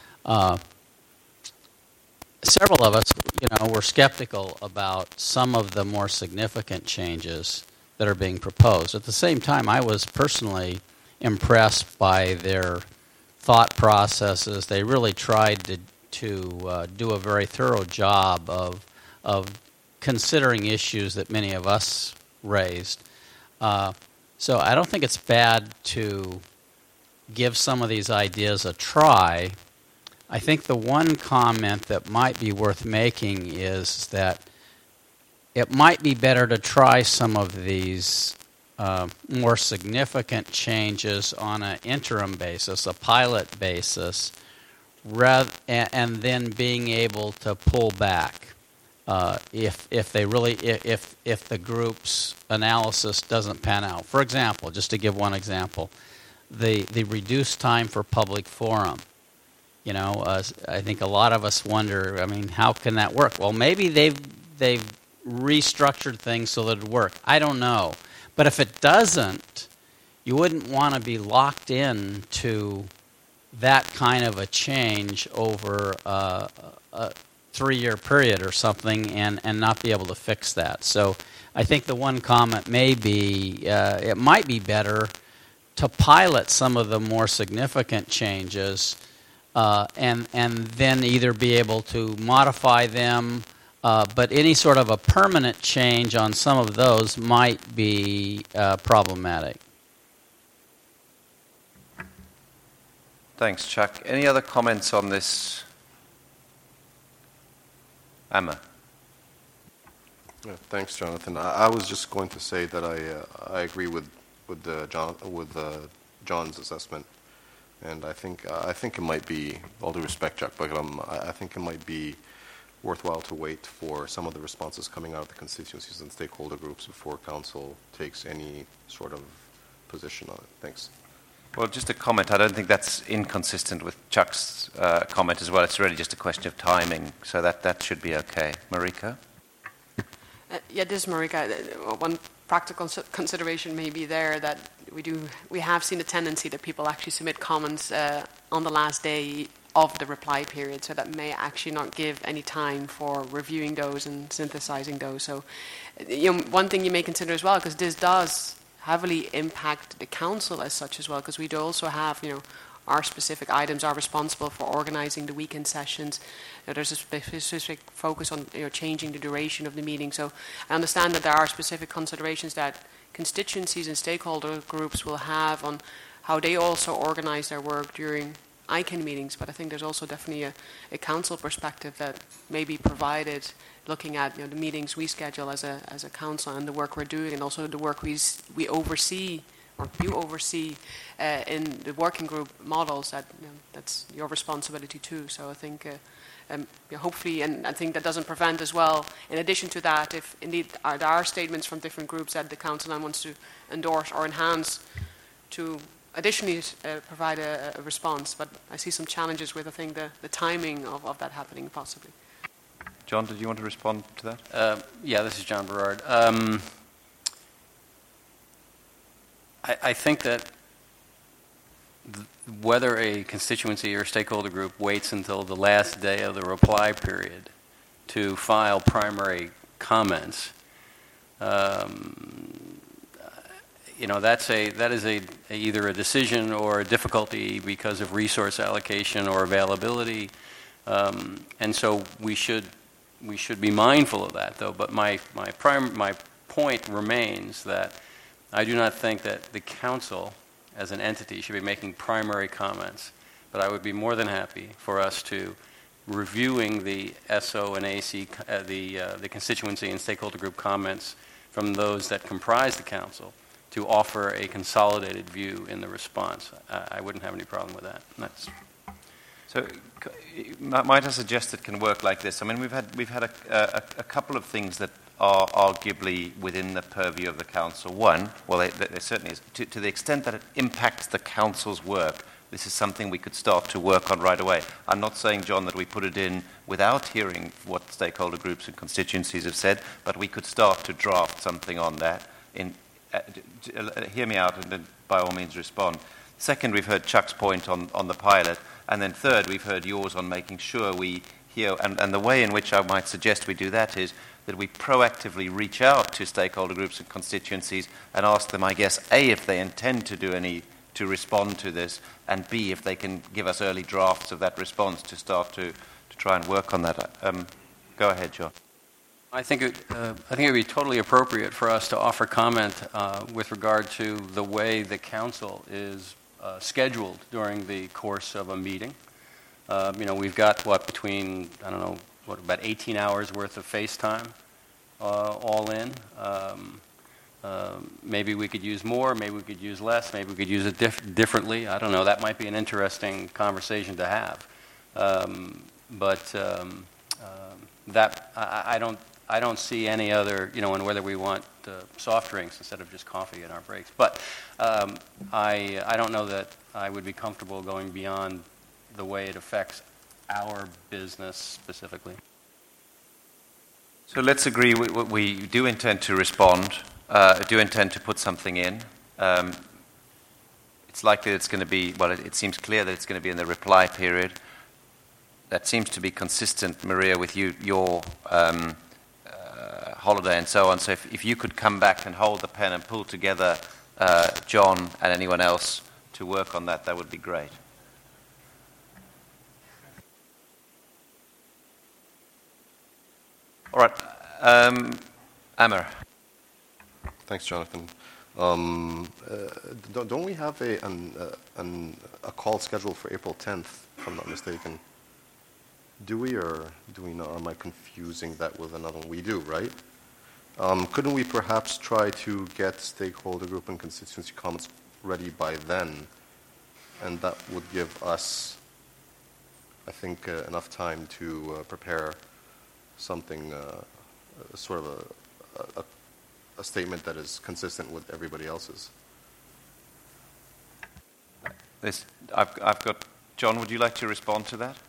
Several of us, were skeptical about some of the more significant changes that are being proposed. At the same time, I was personally impressed by their thought processes. They really tried to do a very thorough job of considering issues that many of us raised. So I don't think it's bad to give some of these ideas a try. I think the one comment that might be worth making is that it might be better to try some of these more significant changes on an interim basis, a pilot basis, and then being able to pull back if the group's analysis doesn't pan out. For example, just to give one example, the reduced time for public forum. I think a lot of us wonder, I mean, how can that work? Well, maybe they've restructured things so that it would work. I don't know. But if it doesn't, you wouldn't want to be locked in to that kind of a change over a 3-year period or something and not be able to fix that. So I think the one comment may be it might be better to pilot some of the more significant changes and then either be able to modify them, but any sort of a permanent change on some of those might be problematic. Thanks, Chuck. Any other comments on this? Emma. Yeah, thanks, Jonathan. I was just going to say that I agree with John's assessment, and I think it might be, all due respect, Chuck, but I think it might be worthwhile to wait for some of the responses coming out of the constituencies and stakeholder groups before council takes any sort of position on it. Thanks. Well, just a comment. I don't think that's inconsistent with Chuck's comment as well. It's really just a question of timing, so that should be okay. Marika? This is Marika. One practical consideration may be there that we have seen a tendency that people actually submit comments on the last day of the reply period, so that may actually not give any time for reviewing those and synthesizing those. So, one thing you may consider as well, because this does heavily impact the council as such as well, because we do also have, our specific items are responsible for organizing the weekend sessions. There's a specific focus on changing the duration of the meeting. So I understand that there are specific considerations that constituencies and stakeholder groups will have on how they also organize their work during ICANN meetings, but I think there's also definitely a council perspective that may be provided looking at the meetings we schedule as a council and the work we're doing, and also the work we oversee, or you oversee in the working group models. That's your responsibility too. So I think hopefully, and I think that doesn't prevent as well, in addition to that, if indeed there are statements from different groups that the council then wants to endorse or enhance, to additionally provide a response. But I see some challenges with, I think, the timing of that happening possibly. John, did you want to respond to that? This is John Berard. I think that whether a constituency or stakeholder group waits until the last day of the reply period to file primary comments, that is either a decision or a difficulty because of resource allocation or availability, and so we should be mindful of that, though. But my point remains that I do not think that the council as an entity should be making primary comments, but I would be more than happy for us to, reviewing the SO and AC, the constituency and stakeholder group comments from those that comprise the council, to offer a consolidated view in the response. I wouldn't have any problem with that. So, might I suggest it can work like this? I mean, we've had a couple of things that are arguably within the purview of the council. One, well, there certainly is. To the extent that it impacts the council's work, this is something we could start to work on right away. I'm not saying, John, that we put it in without hearing what stakeholder groups and constituencies have said, but we could start to draft something on that. Hear me out and then by all means respond. Second, we've heard Chuck's point on the pilot. And then third, we've heard yours on making sure we hear, and the way in which I might suggest we do that is that we proactively reach out to stakeholder groups and constituencies and ask them, I guess, A, if they intend to respond to this, and B, if they can give us early drafts of that response to start to try and work on that. Go ahead, John. I think it would be totally appropriate for us to offer comment with regard to the way the council is scheduled during the course of a meeting. We've got between about 18 hours worth of FaceTime all in. Maybe we could use more, maybe we could use less, maybe we could use it differently. I don't know. That might be an interesting conversation to have. That I don't see any other, and whether we want soft drinks instead of just coffee in our breaks. But I don't know that I would be comfortable going beyond the way it affects our business specifically. So let's agree we do intend to respond, do intend to put something in. It's likely that it's going to be, well, it seems clear that it's going to be in the reply period. That seems to be consistent, Maria, with your holiday and so on. So if you could come back and hold the pen and pull together John and anyone else to work on that, that would be great. All right. Amer. Thanks, Jonathan. Don't we have a call scheduled for April 10th, if I'm not mistaken? Do we or do we not? Or am I confusing that with another one? We do, right? Couldn't we perhaps try to get stakeholder group and constituency comments ready by then? And that would give us, I think, enough time to prepare something, sort of a statement that is consistent with everybody else's. I've got John. Would you like to respond to that?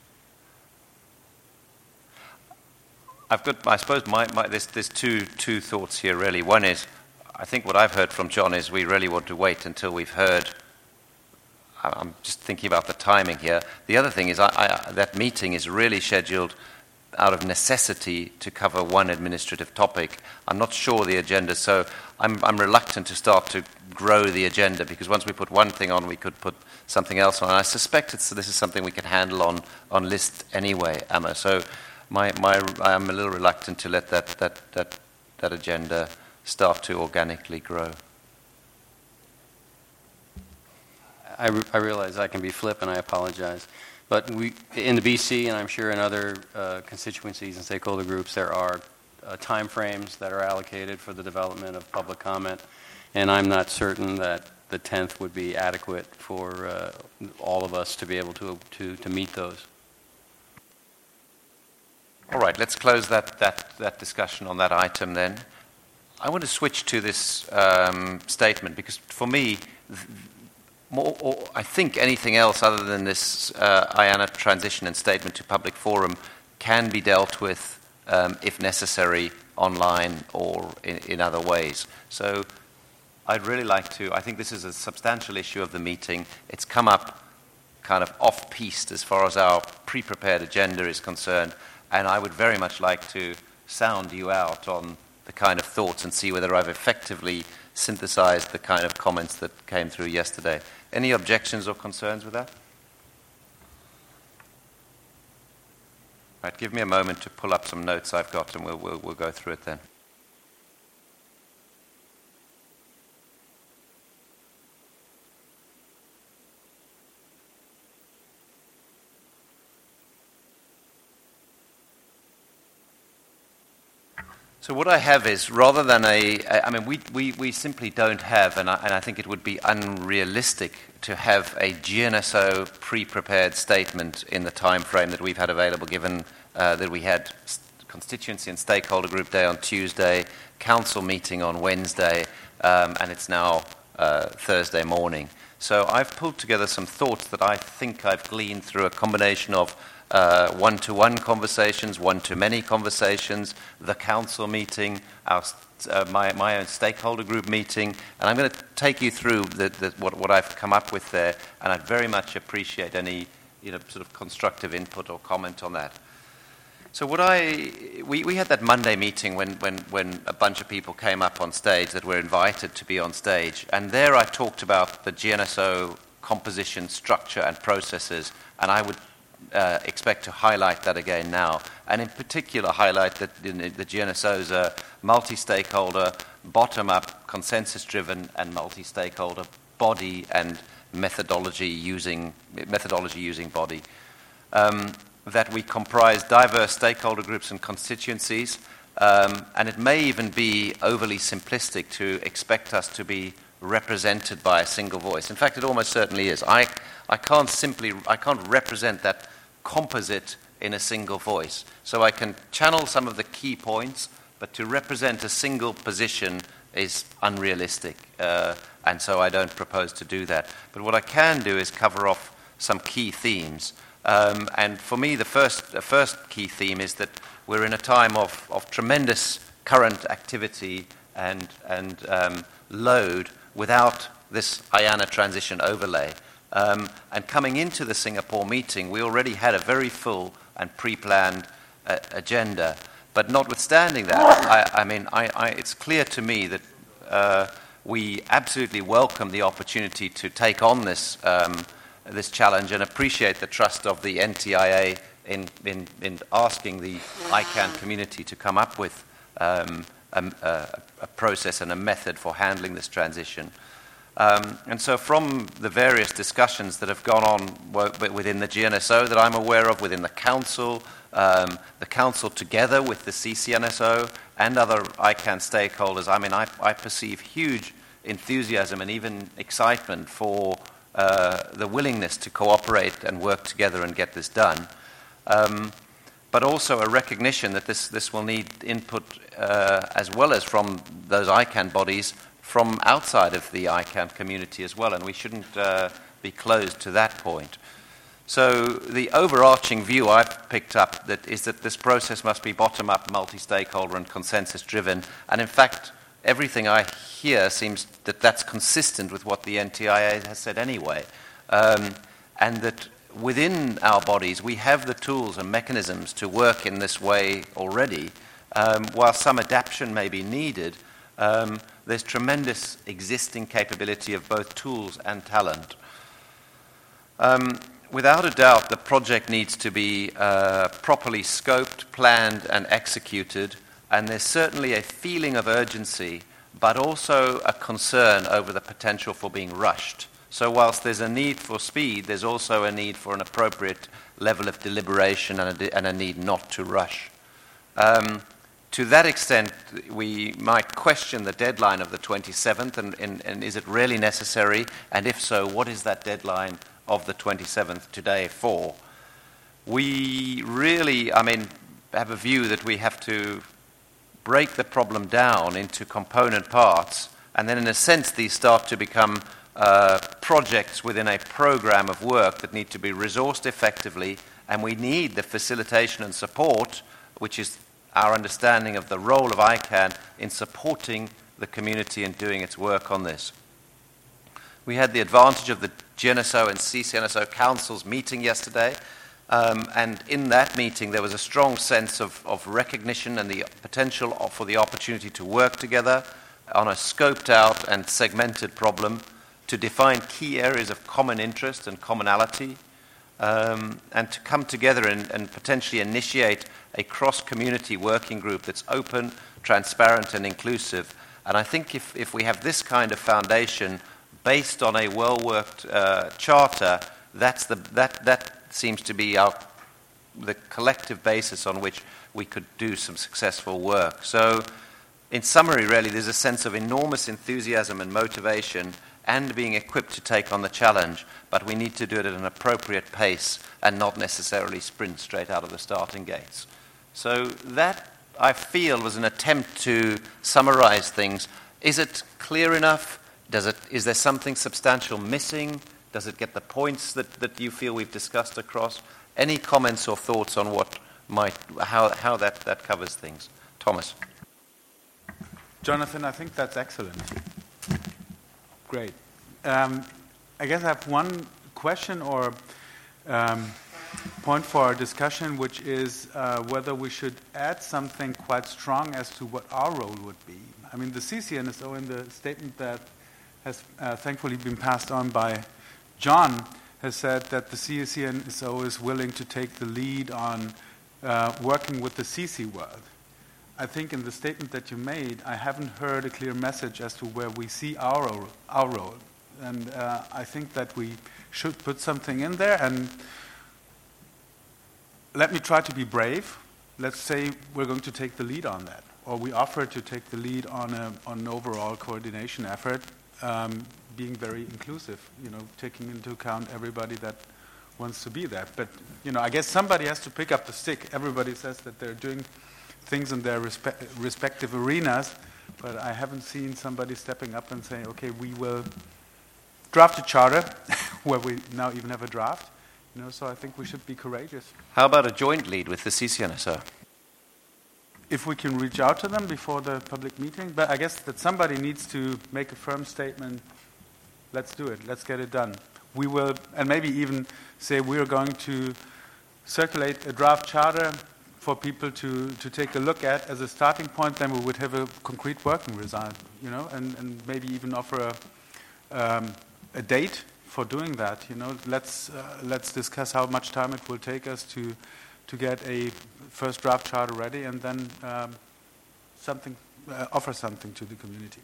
I suppose there's two thoughts here really. One is, I think what I've heard from John is we really want to wait until we've heard. I'm just thinking about the timing here. The other thing is that meeting is really scheduled out of necessity to cover one administrative topic. I'm not sure the agenda, so I'm reluctant to start to grow the agenda, because once we put one thing on, we could put something else on. And I suspect this is something we can handle on list anyway, Amma. So I'm a little reluctant to let that agenda start to organically grow. I realize I can be flip, and I apologize. But in the BC, and I'm sure in other constituencies and stakeholder groups, there are time frames that are allocated for the development of public comment, and I'm not certain that the 10th would be adequate for all of us to be able to meet those. All right, let's close that discussion on that item then. I want to switch to this statement, because for me, I think anything else other than this IANA transition and statement to public forum can be dealt with, if necessary, online or in other ways. So I'd really like to, I think this is a substantial issue of the meeting. It's come up kind of off-piste as far as our pre-prepared agenda is concerned, and I would very much like to sound you out on the kind of thoughts and see whether I've effectively synthesized the kind of comments that came through yesterday. Any objections or concerns with that? All right, give me a moment to pull up some notes I've got, and we'll go through it then. So what I have is, rather than we simply don't have, and I think it would be unrealistic to have a GNSO pre-prepared statement in the time frame that we've had available, given that we had constituency and stakeholder group day on Tuesday, council meeting on Wednesday, and it's now Thursday morning. So I've pulled together some thoughts that I think I've gleaned through a combination of one-to-one conversations, one-to-many conversations, the council meeting, my own stakeholder group meeting, and I'm going to take you through what I've come up with there, and I'd very much appreciate any sort of constructive input or comment on that. So we had that Monday meeting when a bunch of people came up on stage that were invited to be on stage, and there I talked about the GNSO composition, structure, and processes, and I would expect to highlight that again now, and in particular highlight that the GNSOs are multi-stakeholder, bottom-up, consensus-driven, and multi-stakeholder body and methodology using body. That we comprise diverse stakeholder groups and constituencies, and it may even be overly simplistic to expect us to be represented by a single voice. In fact, it almost certainly is. I can't represent that composite in a single voice. So I can channel some of the key points, but to represent a single position is unrealistic, and so I don't propose to do that. But what I can do is cover off some key themes. And for me, the first key theme is that we're in a time of tremendous current activity and load without this IANA transition overlay. And coming into the Singapore meeting, we already had a very full and pre-planned agenda. But notwithstanding that, it's clear to me that we absolutely welcome the opportunity to take on this challenge and appreciate the trust of the NTIA in asking the ICANN community to come up with a process and a method for handling this transition. And so from the various discussions that have gone on within the GNSO that I'm aware of, within the Council together with the CCNSO and other ICANN stakeholders, I perceive huge enthusiasm and even excitement for the willingness to cooperate and work together and get this done. But also a recognition that this will need input as well as from those ICANN bodies from outside of the ICANN community as well, and we shouldn't be closed to that point. So the overarching view I've picked up is that this process must be bottom-up, multi-stakeholder and consensus-driven, and in fact, everything I hear seems that that's consistent with what the NTIA has said anyway, and that within our bodies we have the tools and mechanisms to work in this way already. While some adaptation may be needed, there's tremendous existing capability of both tools and talent. Without a doubt, the project needs to be properly scoped, planned, and executed, and there's certainly a feeling of urgency, but also a concern over the potential for being rushed. So whilst there's a need for speed, there's also a need for an appropriate level of deliberation and a need not to rush. To that extent, we might question the deadline of the 27th, and is it really necessary? And if so, what is that deadline of the 27th today for? We really, have a view that we have to break the problem down into component parts, and then in a sense these start to become projects within a program of work that need to be resourced effectively, and we need the facilitation and support, which is our understanding of the role of ICANN in supporting the community and doing its work on this. We had the advantage of the GNSO and CCNSO councils meeting yesterday, and in that meeting there was a strong sense of recognition and the potential for the opportunity to work together on a scoped out and segmented problem to define key areas of common interest and commonality, and to come together and potentially initiate a cross-community working group that's open, transparent, and inclusive. And I think if we have this kind of foundation based on a well-worked charter, that seems to be the collective basis on which we could do some successful work. So, in summary, really, there's a sense of enormous enthusiasm and motivation and being equipped to take on the challenge, but we need to do it at an appropriate pace and not necessarily sprint straight out of the starting gates. So that, I feel, was an attempt to summarize things. Is it clear enough? Is there something substantial missing? Does it get the points that you feel we've discussed across? Any comments or thoughts on how that covers things? Thomas. Jonathan, I think that's excellent. Great. I guess I have one question or point for our discussion, which is whether we should add something quite strong as to what our role would be. The CCNSO, in the statement that has thankfully been passed on by John, has said that the CCNSO is willing to take the lead on working with the CC world. I think in the statement that you made, I haven't heard a clear message as to where we see our role. And I think that we should put something in there. And let me try to be brave. Let's say we're going to take the lead on that, or we offer to take the lead on an overall coordination effort, being very inclusive, taking into account everybody that wants to be there. But, I guess somebody has to pick up the stick. Everybody says that they're doing things in their respective arenas, but I haven't seen somebody stepping up and saying, okay, we will draft a charter, where we now even have a draft. So I think we should be courageous. How about a joint lead with the CCNSO? If we can reach out to them before the public meeting, but I guess that somebody needs to make a firm statement. Let's do it. Let's get it done. We will, and maybe even say we are going to circulate a draft charter for people to take a look at as a starting point. Then we would have a concrete working result, and maybe even offer a date for doing that. Let's discuss how much time it will take us to get a first draft charter ready, and then offer something to the community.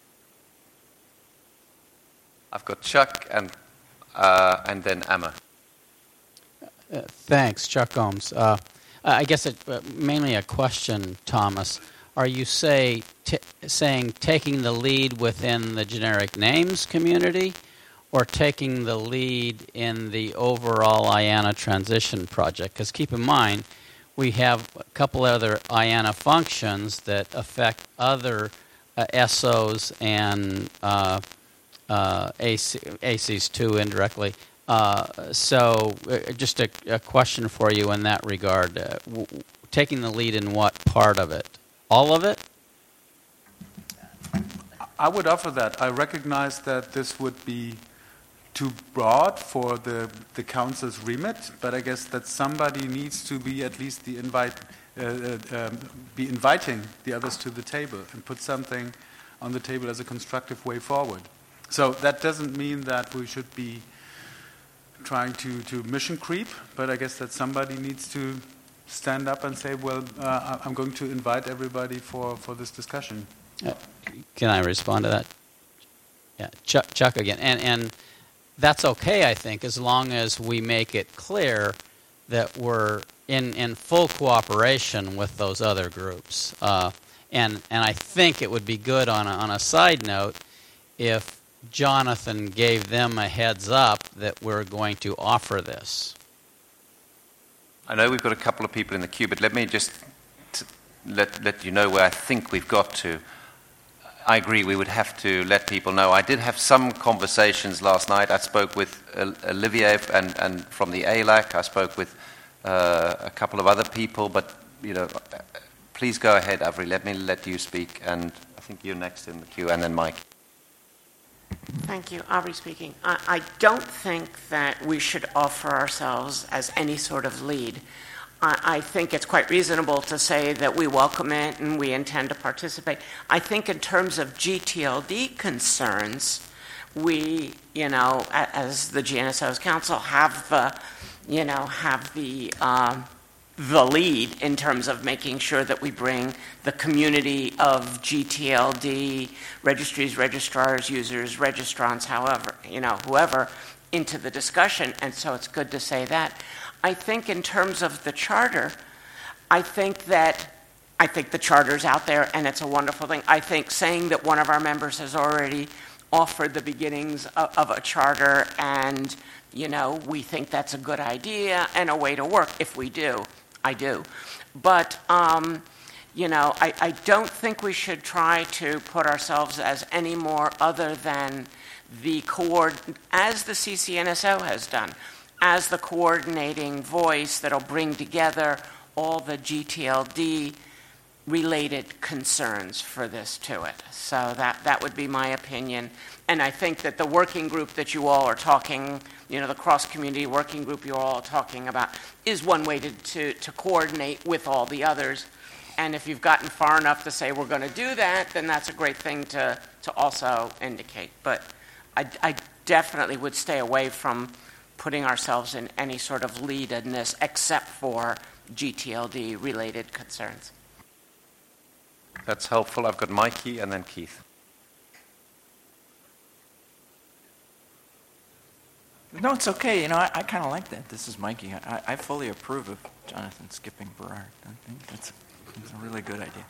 I've got Chuck and then Emma. Thanks, Chuck Gomes. I guess mainly a question, Thomas. Are you saying taking the lead within the generic names community, or taking the lead in the overall IANA transition project? Because keep in mind, we have a couple other IANA functions that affect other SOs and ACs too, indirectly. So just a question for you in that regard. Taking the lead in what part of it? All of it? I would offer that. I recognize that this would be too broad for the council's remit, but I guess that somebody needs to be at least be inviting the others to the table and put something on the table as a constructive way forward. So that doesn't mean that we should be trying to mission creep, but I guess that somebody needs to stand up and say, well, I'm going to invite everybody for this discussion. Can I respond to that? Yeah, Chuck again. And that's okay, I think, as long as we make it clear that we're in full cooperation with those other groups. And I think it would be good on a side note if Jonathan gave them a heads up that we're going to offer this. I know we've got a couple of people in the queue, but let me just let you know where I think we've got to. I agree, we would have to let people know. I did have some conversations last night. I spoke with Olivier and from the ALAC. I spoke with a couple of other people, but please go ahead, Avery. Let me let you speak, and I think you're next in the queue, and then Mike. Thank you. Aubrey speaking. I don't think that we should offer ourselves as any sort of lead. I think it's quite reasonable to say that we welcome it and we intend to participate. I think in terms of GTLD concerns, we, as the GNSO's council, have the lead in terms of making sure that we bring the community of GTLD, registries, registrars, users, registrants, whoever, into the discussion, and so it's good to say that. I think in terms of the charter, I think the charter's out there and it's a wonderful thing. I think saying that one of our members has already offered the beginnings of a charter and, we think that's a good idea and a way to work. If we do, I do. But, I don't think we should try to put ourselves as any more other than as the CCNSO has done, as the coordinating voice that'll bring together all the GTLD-related concerns for this to it. So that would be my opinion. And I think that the working group that you all are talking, the cross-community working group you all are talking about, is one way to coordinate with all the others. And if you've gotten far enough to say we're going to do that, then that's a great thing to also indicate. But I definitely would stay away from putting ourselves in any sort of lead in this except for GTLD-related concerns. That's helpful. I've got Mikey and then Keith. No, it's okay. I kind of like that. This is Mikey. I fully approve of Jonathan skipping Berard. I think that's a really good idea.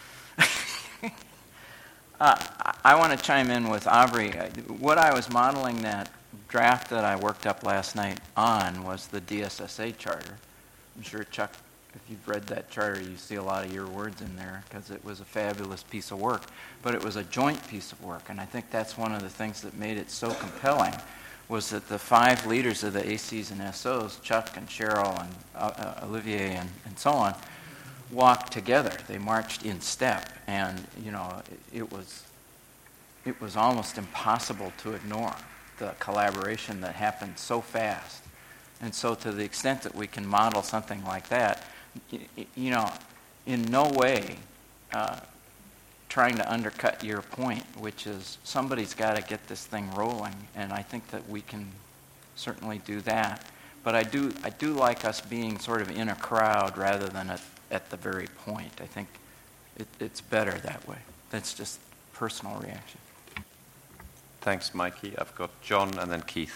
I want to chime in with Aubrey. What I was modeling that draft that I worked up last night on was the DSSA charter. I'm sure, Chuck, if you've read that charter, you see a lot of your words in there because it was a fabulous piece of work. But it was a joint piece of work, and I think that's one of the things that made it so compelling was that the 5 leaders of the ACs and SOs, Chuck and Cheryl and Olivier and so on, walked together. They marched in step, and it was almost impossible to ignore the collaboration that happened so fast. And so to the extent that we can model something like that, in no way trying to undercut your point, which is somebody's got to get this thing rolling, and I think that we can certainly do that. But I do like us being sort of in a crowd rather than at the very point. I think it's better that way. That's just personal reaction. Thanks, Mikey. I've got John and then Keith.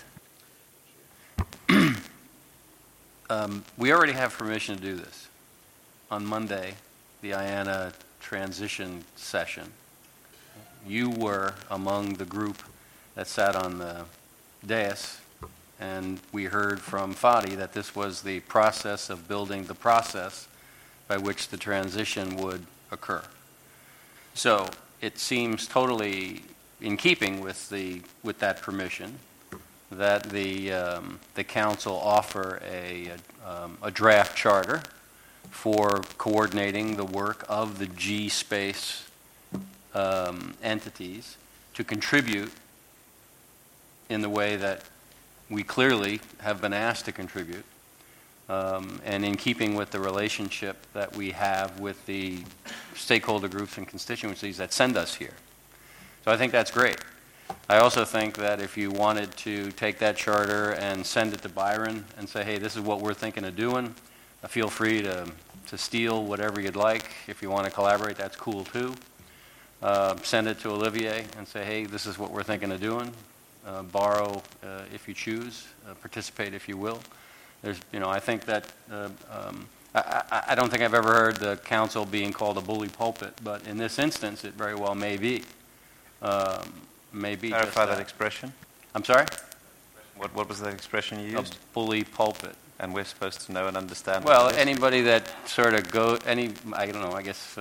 We already have permission to do this. On Monday, the IANA transition session, you were among the group that sat on the dais, and we heard from Fadi that this was the process of building the process by which the transition would occur. So it seems totally in keeping with that permission that the council offer a draft charter for coordinating the work of the G-Space entities to contribute in the way that we clearly have been asked to contribute, and in keeping with the relationship that we have with the stakeholder groups and constituencies that send us here. So I think that's great. I also think that if you wanted to take that charter and send it to Byron and say, hey, this is what we're thinking of doing, feel free to steal whatever you'd like. If you want to collaborate, that's cool too. Send it to Olivier and say, hey, this is what we're thinking of doing. Borrow if you choose, participate if you will. I think that I don't think I've ever heard the council being called a bully pulpit, but in this instance, it very well may be. Maybe clarify that expression. I'm sorry? What was that expression you used? A bully pulpit. And we're supposed to know and understand. Well, anybody that sort of I don't know, I guess.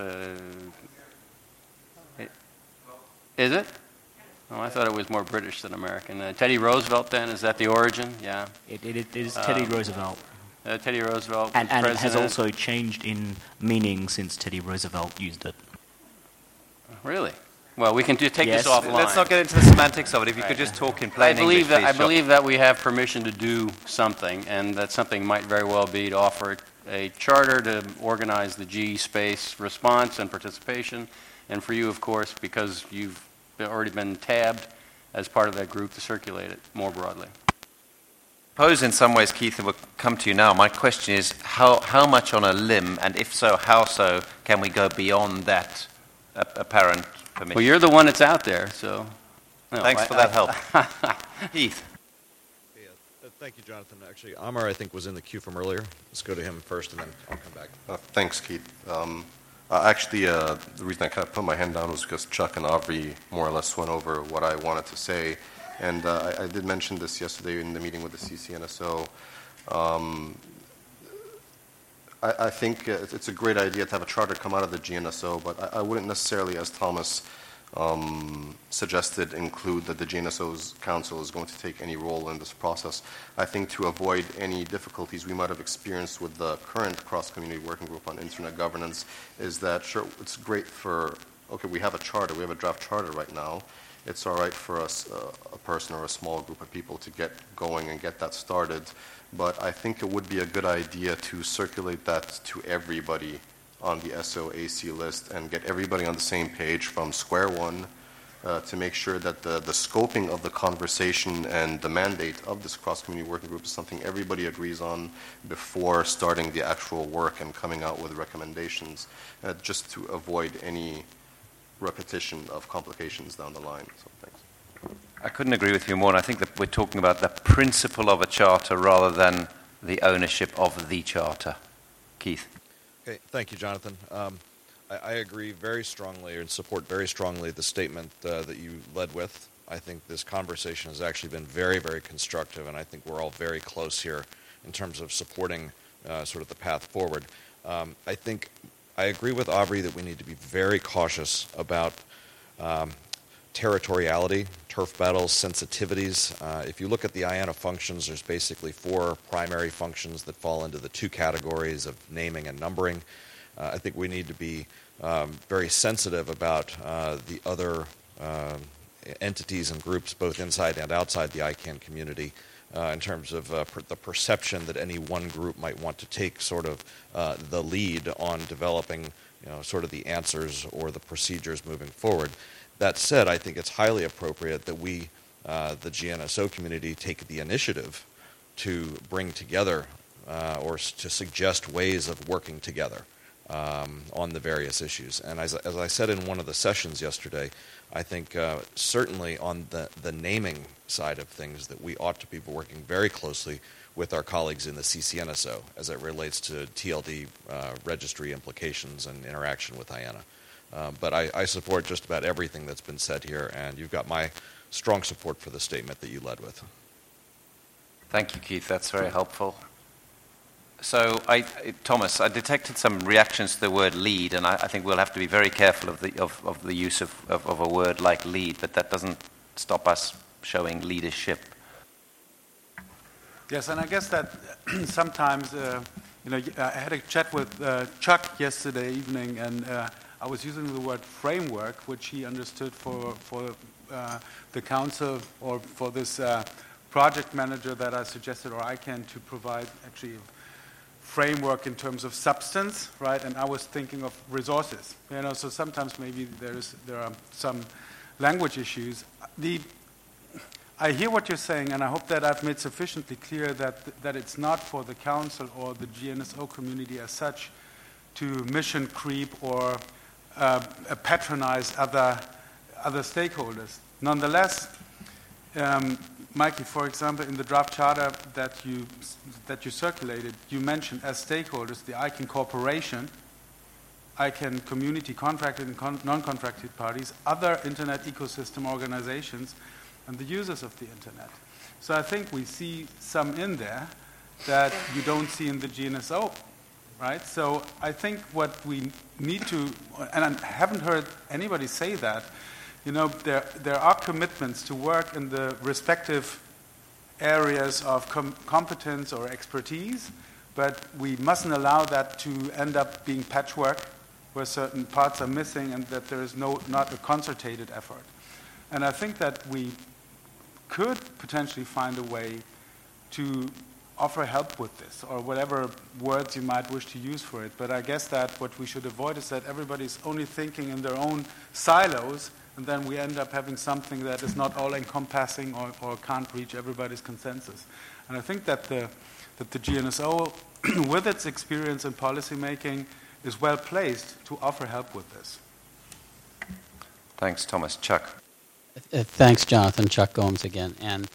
Is it? Oh, I thought it was more British than American. Teddy Roosevelt, then, is that the origin? Yeah. It is Teddy Roosevelt. Teddy Roosevelt and it has president. also changed in meaning since Teddy Roosevelt used it. Really? Well, we can take this offline. Let's not get into the semantics of it. If you could just talk in plain English, please. I believe that we have permission to do something, and that something might very well be to offer a charter to organize the G-Space response and participation, and for you, of course, because you've already been tabbed as part of that group, to circulate it more broadly. Suppose in some ways, Keith, it will come to you now. My question is, how much on a limb, and if so, how so, can we go beyond that apparent permission? Well, you're the one that's out there, so... No, Thanks for that help. Keith. Thank you, Jonathan. Actually, Amar, I think, was in the queue from earlier. Let's go to him first, and then I'll come back. Thanks, Keith. Actually, the reason I kind of put my hand down was because Chuck and Aubrey more or less went over what I wanted to say. And I did mention this yesterday in the meeting with the CCNSO. I think it's a great idea to have a charter come out of the GNSO, but I wouldn't necessarily, as Thomas suggested, include that the GNSO's council is going to take any role in this process. I think to avoid any difficulties we might have experienced with the current cross-community working group on internet governance is that, sure, it's great for, okay, we have a charter, we have a draft charter right now. It's all right for us, a person or a small group of people, to get going and get that started. But I think it would be a good idea to circulate that to everybody on the SOAC list and get everybody on the same page from square one to make sure that the scoping of the conversation and the mandate of this cross-community working group is something everybody agrees on before starting the actual work and coming out with recommendations, just to avoid any repetition of complications down the line. So thanks. I couldn't agree with you more, and I think that we're talking about the principle of a charter rather than the ownership of the charter. Keith. Okay, thank you, Jonathan. I agree very strongly and support very strongly the statement that you led with. I think this conversation has actually been very, very constructive, and I think we're all very close here in terms of supporting sort of the path forward. I think I agree with Aubrey that we need to be very cautious about territoriality, turf battles, sensitivities. If you look at the IANA functions, there's basically 4 primary functions that fall into the 2 categories of naming and numbering. I think we need to be very sensitive about the other entities and groups, both inside and outside the ICANN community, in terms of the perception that any one group might want to take sort of the lead on developing, sort of the answers or the procedures moving forward. That said, I think it's highly appropriate that we, the GNSO community, take the initiative to bring together or to suggest ways of working together on the various issues. And as I said in one of the sessions yesterday, I think certainly on the naming side of things that we ought to be working very closely with our colleagues in the CCNSO as it relates to TLD registry implications and interaction with IANA. But I support just about everything that's been said here, and you've got my strong support for the statement that you led with. Thank you, Keith. That's very helpful. So, Thomas, I detected some reactions to the word lead, and I think we'll have to be very careful of the use of a word like lead, but that doesn't stop us showing leadership. Yes, and I guess that sometimes, I had a chat with Chuck yesterday evening, and I was using the word framework, which he understood for the council or for this project manager that I suggested, or ICANN, to provide actually framework in terms of substance, right? And I was thinking of resources. So sometimes maybe there are some language issues. I hear what you're saying, and I hope that I've made sufficiently clear that it's not for the council or the GNSO community as such to mission creep or patronize other stakeholders. Nonetheless, Mikey, for example, in the draft charter that you circulated, you mentioned as stakeholders the ICANN Corporation, ICANN community contracted and non-contracted parties, other Internet ecosystem organizations, and the users of the Internet. So I think we see some in there that you don't see in the GNSO, right? So I think what we need to, and I haven't heard anybody say that, there are commitments to work in the respective areas of competence or expertise, but we mustn't allow that to end up being patchwork where certain parts are missing and that there is not a concerted effort. And I think that we could potentially find a way to offer help with this, or whatever words you might wish to use for it. But I guess that what we should avoid is that everybody's only thinking in their own silos, and then we end up having something that is not all-encompassing or can't reach everybody's consensus. And I think that the GNSO, with its experience in policymaking, is well placed to offer help with this. Thanks, Thomas. Chuck. Thanks, Jonathan. Chuck Gomes again. And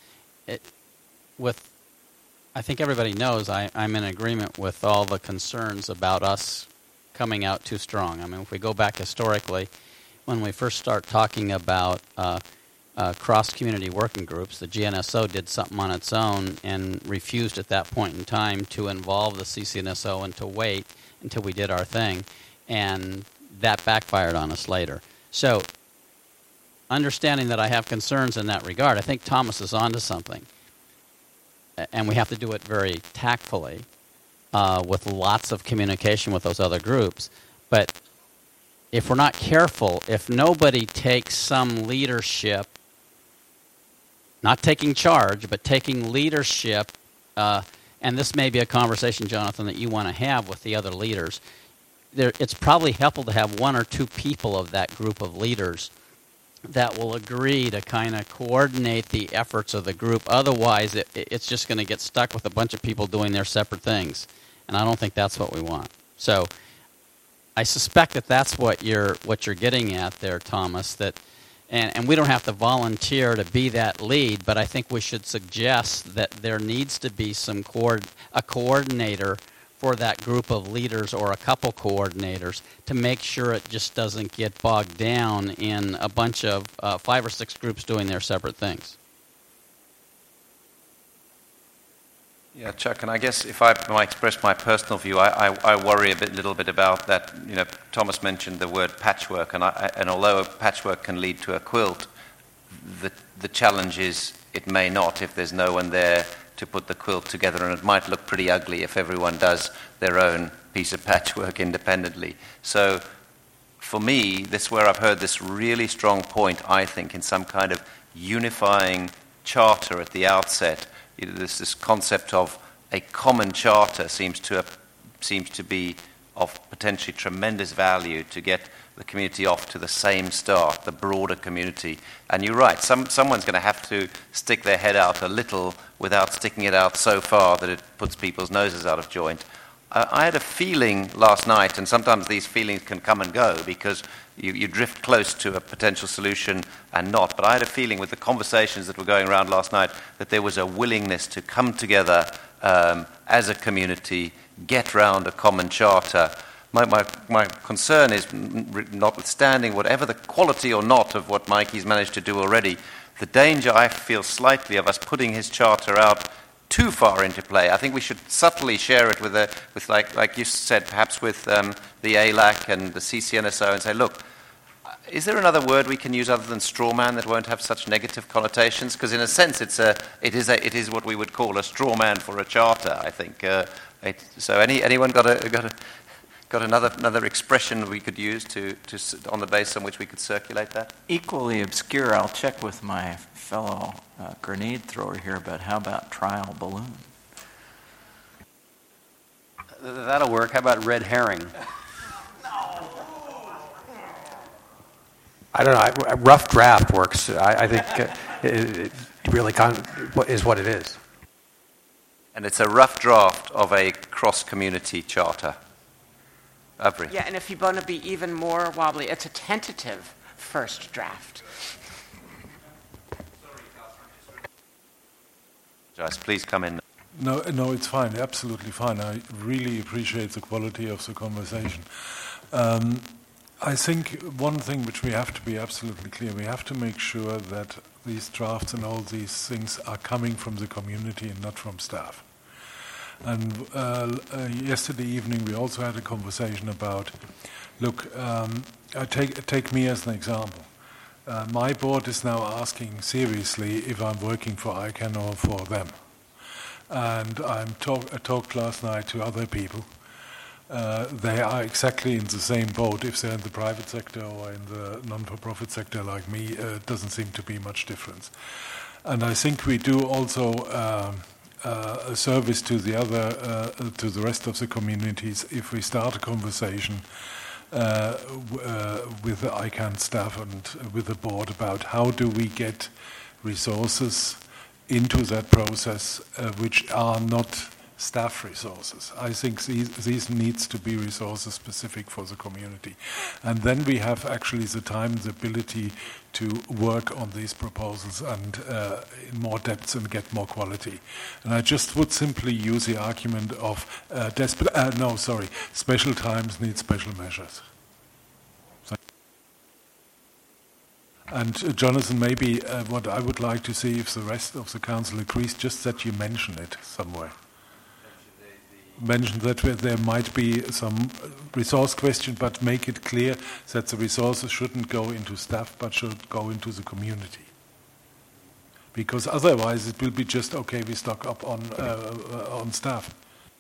I think everybody knows I'm in agreement with all the concerns about us coming out too strong. I mean, if we go back historically, when we first start talking about cross-community working groups, the GNSO did something on its own and refused at that point in time to involve the CCNSO and to wait until we did our thing, and that backfired on us later. So, understanding that I have concerns in that regard, I think Thomas is onto something, and we have to do it very tactfully with lots of communication with those other groups. But if we're not careful, if nobody takes some leadership, not taking charge, but taking leadership, and this may be a conversation, Jonathan, that you want to have with the other leaders, it's probably helpful to have one or two people of that group of leaders that will agree to kind of coordinate the efforts of the group. Otherwise, it's just going to get stuck with a bunch of people doing their separate things, and I don't think that's what we want. So I suspect that that's what you're getting at there, Thomas, and we don't have to volunteer to be that lead, but I think we should suggest that there needs to be a coordinator for that group of leaders or a couple coordinators to make sure it just doesn't get bogged down in a bunch of 5 or 6 groups doing their separate things. Yeah, Chuck, and I guess if I might express my personal view, I worry a little bit about that. Thomas mentioned the word patchwork, and although a patchwork can lead to a quilt, the challenge is it may not if there's no one there to put the quilt together, and it might look pretty ugly if everyone does their own piece of patchwork independently. So for me, this is where I've heard this really strong point, I think, in some kind of unifying charter at the outset. This concept of a common charter seems to be of potentially tremendous value to get the community off to the same start, the broader community. And you're right, someone's going to have to stick their head out a little without sticking it out so far that it puts people's noses out of joint. I had a feeling last night, and sometimes these feelings can come and go because you drift close to a potential solution and not. But I had a feeling with the conversations that were going around last night that there was a willingness to come together as a community, get round a common charter. My concern is, notwithstanding whatever the quality or not of what Mikey's managed to do already, the danger I feel slightly of us putting his charter out too far into play. I think we should subtly share it with like you said, perhaps with the ALAC and the CCNSO, and say, look, is there another word we can use other than straw man that won't have such negative connotations? Because in a sense, it is what we would call a straw man for a charter, I think. So anyone got another expression we could use to on the basis on which we could circulate that? Equally obscure, I'll check with my fellow grenade thrower here, but how about trial balloon? That'll work. How about red herring? I don't know. Rough draft works. I think it really is what it is. And it's a rough draft of a cross-community charter. Avery. Yeah, and if you want to be even more wobbly, it's a tentative first draft. Please come in. No, it's fine. Absolutely fine. I really appreciate the quality of the conversation. I think one thing which we have to be absolutely clear, we have to make sure that these drafts and all these things are coming from the community and not from staff. And yesterday evening we also had a conversation about, look, take me as an example. My board is now asking seriously if I'm working for ICANN or for them. And I talked last night to other people. They are exactly in the same boat. If they're in the private sector or in the non-for-profit sector like me, it doesn't seem to be much difference. And I think we do also a service to the rest of the communities if we start a conversation with the ICANN staff and with the board about how do we get resources into that process which are not staff resources. I think these needs to be resources specific for the community. And then we have actually the time, the ability to work on these proposals and in more depth and get more quality. And I just would simply use the argument of special times need special measures. And Jonathan, maybe what I would like to see if the rest of the council agrees, just that you mention it somewhere. Mention that there might be some resource question, but make it clear that the resources shouldn't go into staff, but should go into the community. Because otherwise it will be just, okay, we stock up on staff.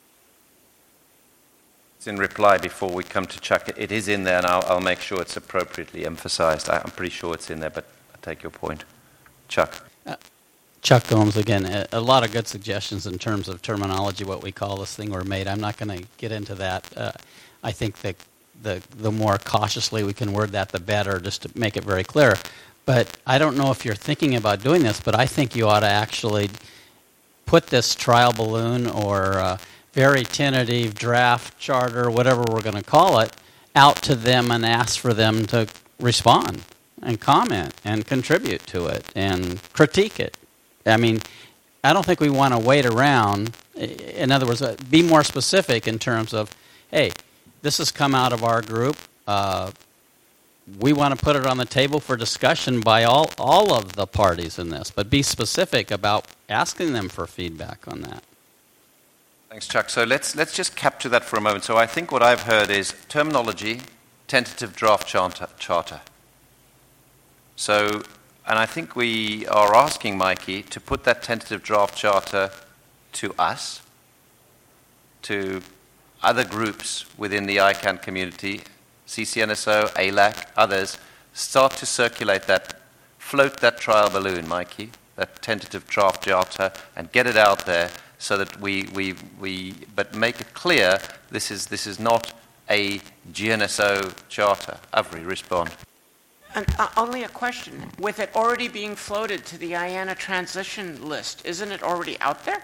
It's in reply before we come to Chuck. It is in there, and I'll make sure it's appropriately emphasized. I'm pretty sure it's in there, but I take your point. Chuck. Chuck Gomes again. A lot of good suggestions in terms of terminology, what we call this thing were made. I'm not going to get into that. I think that the more cautiously we can word that, the better, just to make it very clear. But I don't know if you're thinking about doing this, but I think you ought to actually put this trial balloon or very tentative draft charter, whatever we're going to call it, out to them and ask for them to respond and comment and contribute to it and critique it. I mean, I don't think we want to wait around. In other words, be more specific in terms of, hey, this has come out of our group. We want to put it on the table for discussion by all of the parties in this, but be specific about asking them for feedback on that. Thanks, Chuck. So let's just capture that for a moment. So I think what I've heard is terminology, tentative draft charter. So And I think we are asking Mikey to put that tentative draft charter to us, to other groups within the ICANN community, CCNSO, ALAC, others, start to circulate that, float that trial balloon, Mikey, that tentative draft charter, and get it out there so that but make it clear this is not a GNSO charter. Avri, respond. And only a question. With it already being floated to the IANA transition list, isn't it already out there?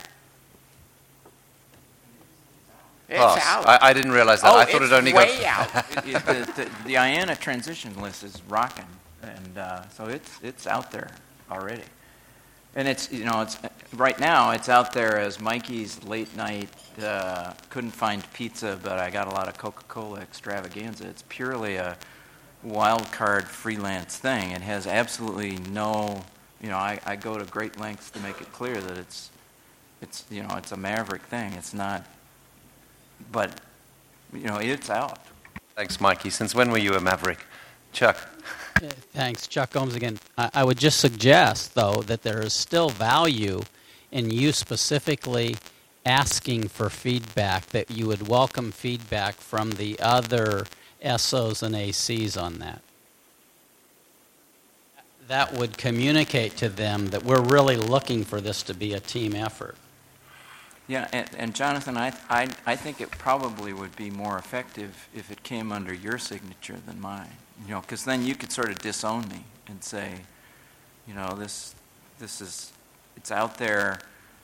It's out. I didn't realize that. I thought it only way got... out. The IANA transition list is rocking, and so it's out there already. And it's right now it's out there as Mikey's late night couldn't find pizza, but I got a lot of Coca-Cola extravaganza. It's purely a wild card freelance thing. It has absolutely no, I go to great lengths to make it clear that it's a maverick thing. It's not, but it's out. Thanks, Mikey. Since when were you a maverick? Chuck. Thanks. Chuck Gomes again. I would just suggest, though, that there is still value in you specifically asking for feedback, that you would welcome feedback from the other SOs and ACs on that. That would communicate to them that we're really looking for this to be a team effort. Yeah, and Jonathan, I think it probably would be more effective if it came under your signature than mine. Because then you could sort of disown me and say, this is, it's out there.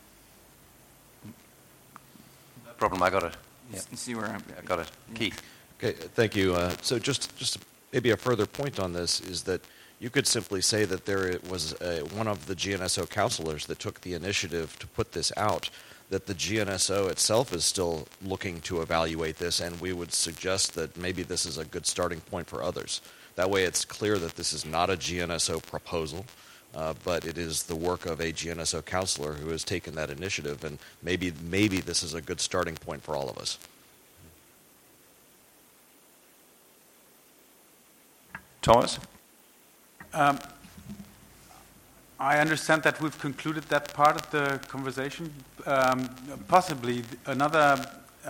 No problem, I got it. You see where I'm... I got it. Keith. Okay, thank you. So just maybe a further point on this is that you could simply say that there was one of the GNSO counselors that took the initiative to put this out, that the GNSO itself is still looking to evaluate this, and we would suggest that maybe this is a good starting point for others. That way it's clear that this is not a GNSO proposal, but it is the work of a GNSO counselor who has taken that initiative, and maybe this is a good starting point for all of us. Thomas? I understand that we've concluded that part of the conversation. Possibly another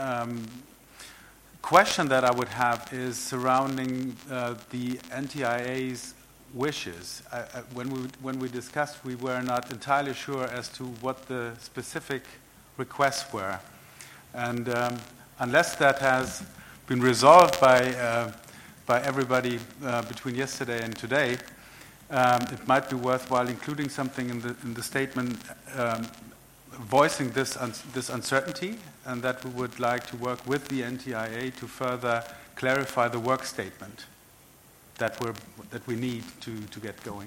question that I would have is surrounding the NTIA's wishes. When we discussed, we were not entirely sure as to what the specific requests were. And unless that has been resolved by everybody between yesterday and today, it might be worthwhile including something in the statement voicing this uncertainty, and that we would like to work with the NTIA to further clarify the work statement that we need to get going.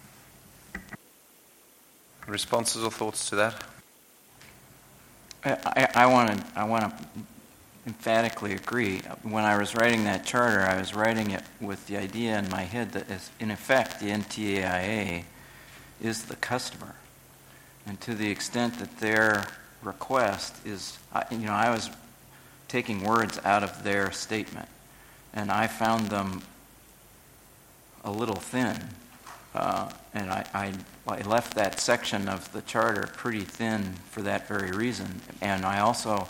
Responses or thoughts to that? I want to emphatically agree. When I was writing that charter, I was writing it with the idea in my head that, in effect, the NTIA is the customer. And to the extent that their request is, I was taking words out of their statement, and I found them a little thin. And I left that section of the charter pretty thin for that very reason. And I also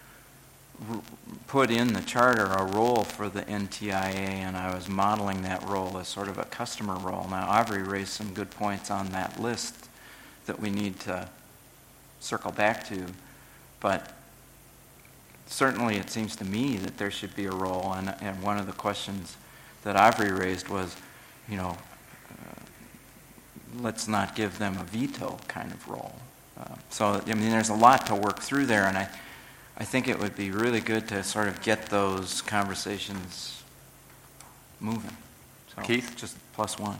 put in the charter a role for the NTIA, and I was modeling that role as sort of a customer role. Now, Avri raised some good points on that list that we need to circle back to, but certainly it seems to me that there should be a role, and one of the questions that Avri raised was, let's not give them a veto kind of role. So, there's a lot to work through there, and I think it would be really good to sort of get those conversations moving. So, Keith? Just +1.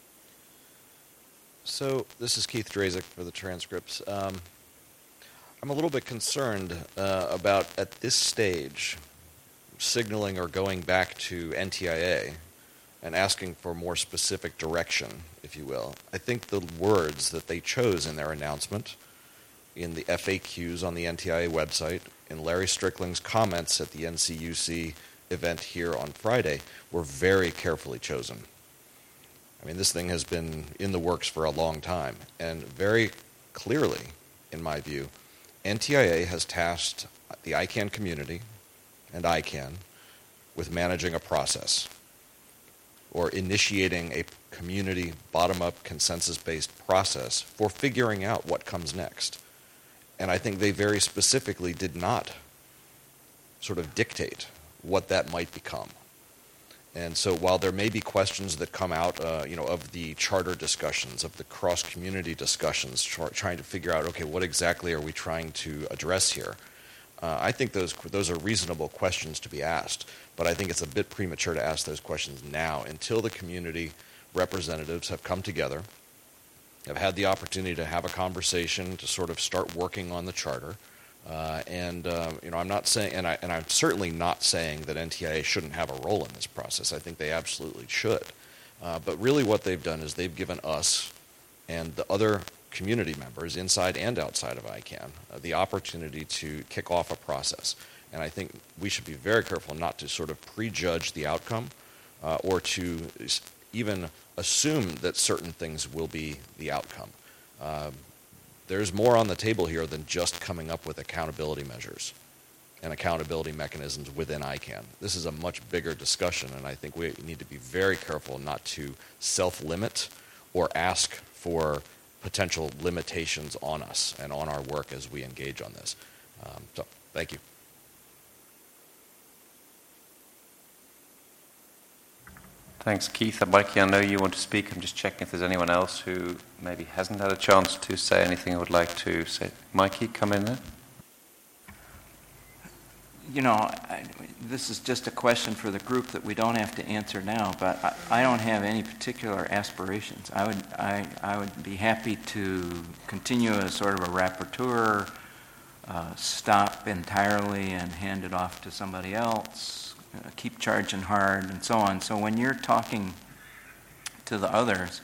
So this is Keith Drazek for the transcripts. I'm a little bit concerned about, at this stage, signaling or going back to NTIA and asking for more specific direction, if you will. I think the words that they chose in their announcement, in the FAQs on the NTIA website, in Larry Strickling's comments at the NCUC event here on Friday, were very carefully chosen. I mean, this thing has been in the works for a long time, and very clearly, in my view, NTIA has tasked the ICANN community and ICANN with managing a process or initiating a community bottom-up consensus-based process for figuring out what comes next. And I think they very specifically did not sort of dictate what that might become. And so while there may be questions that come out, of the charter discussions, of the cross-community discussions, trying to figure out, okay, what exactly are we trying to address here? I think those are reasonable questions to be asked, but I think it's a bit premature to ask those questions now until the community representatives have come together, have had the opportunity to have a conversation to sort of start working on the charter. I'm not saying, and I'm certainly not saying that NTIA shouldn't have a role in this process. I think they absolutely should. But really what they've done is they've given us and the other community members inside and outside of ICANN the opportunity to kick off a process. And I think we should be very careful not to sort of prejudge the outcome or to even assume that certain things will be the outcome. There's more on the table here than just coming up with accountability measures and accountability mechanisms within ICANN. This is a much bigger discussion, and I think we need to be very careful not to self-limit or ask for potential limitations on us and on our work as we engage on this. So, thank you. Thanks, Keith. Mikey, I know you want to speak. I'm just checking if there's anyone else who maybe hasn't had a chance to say anything and would like to say. Mikey, come in there. This is just a question for the group that we don't have to answer now, but I don't have any particular aspirations. I would be happy to continue as sort of a rapporteur, stop entirely and hand it off to somebody else, keep charging hard, and so on. So when you're talking to the others,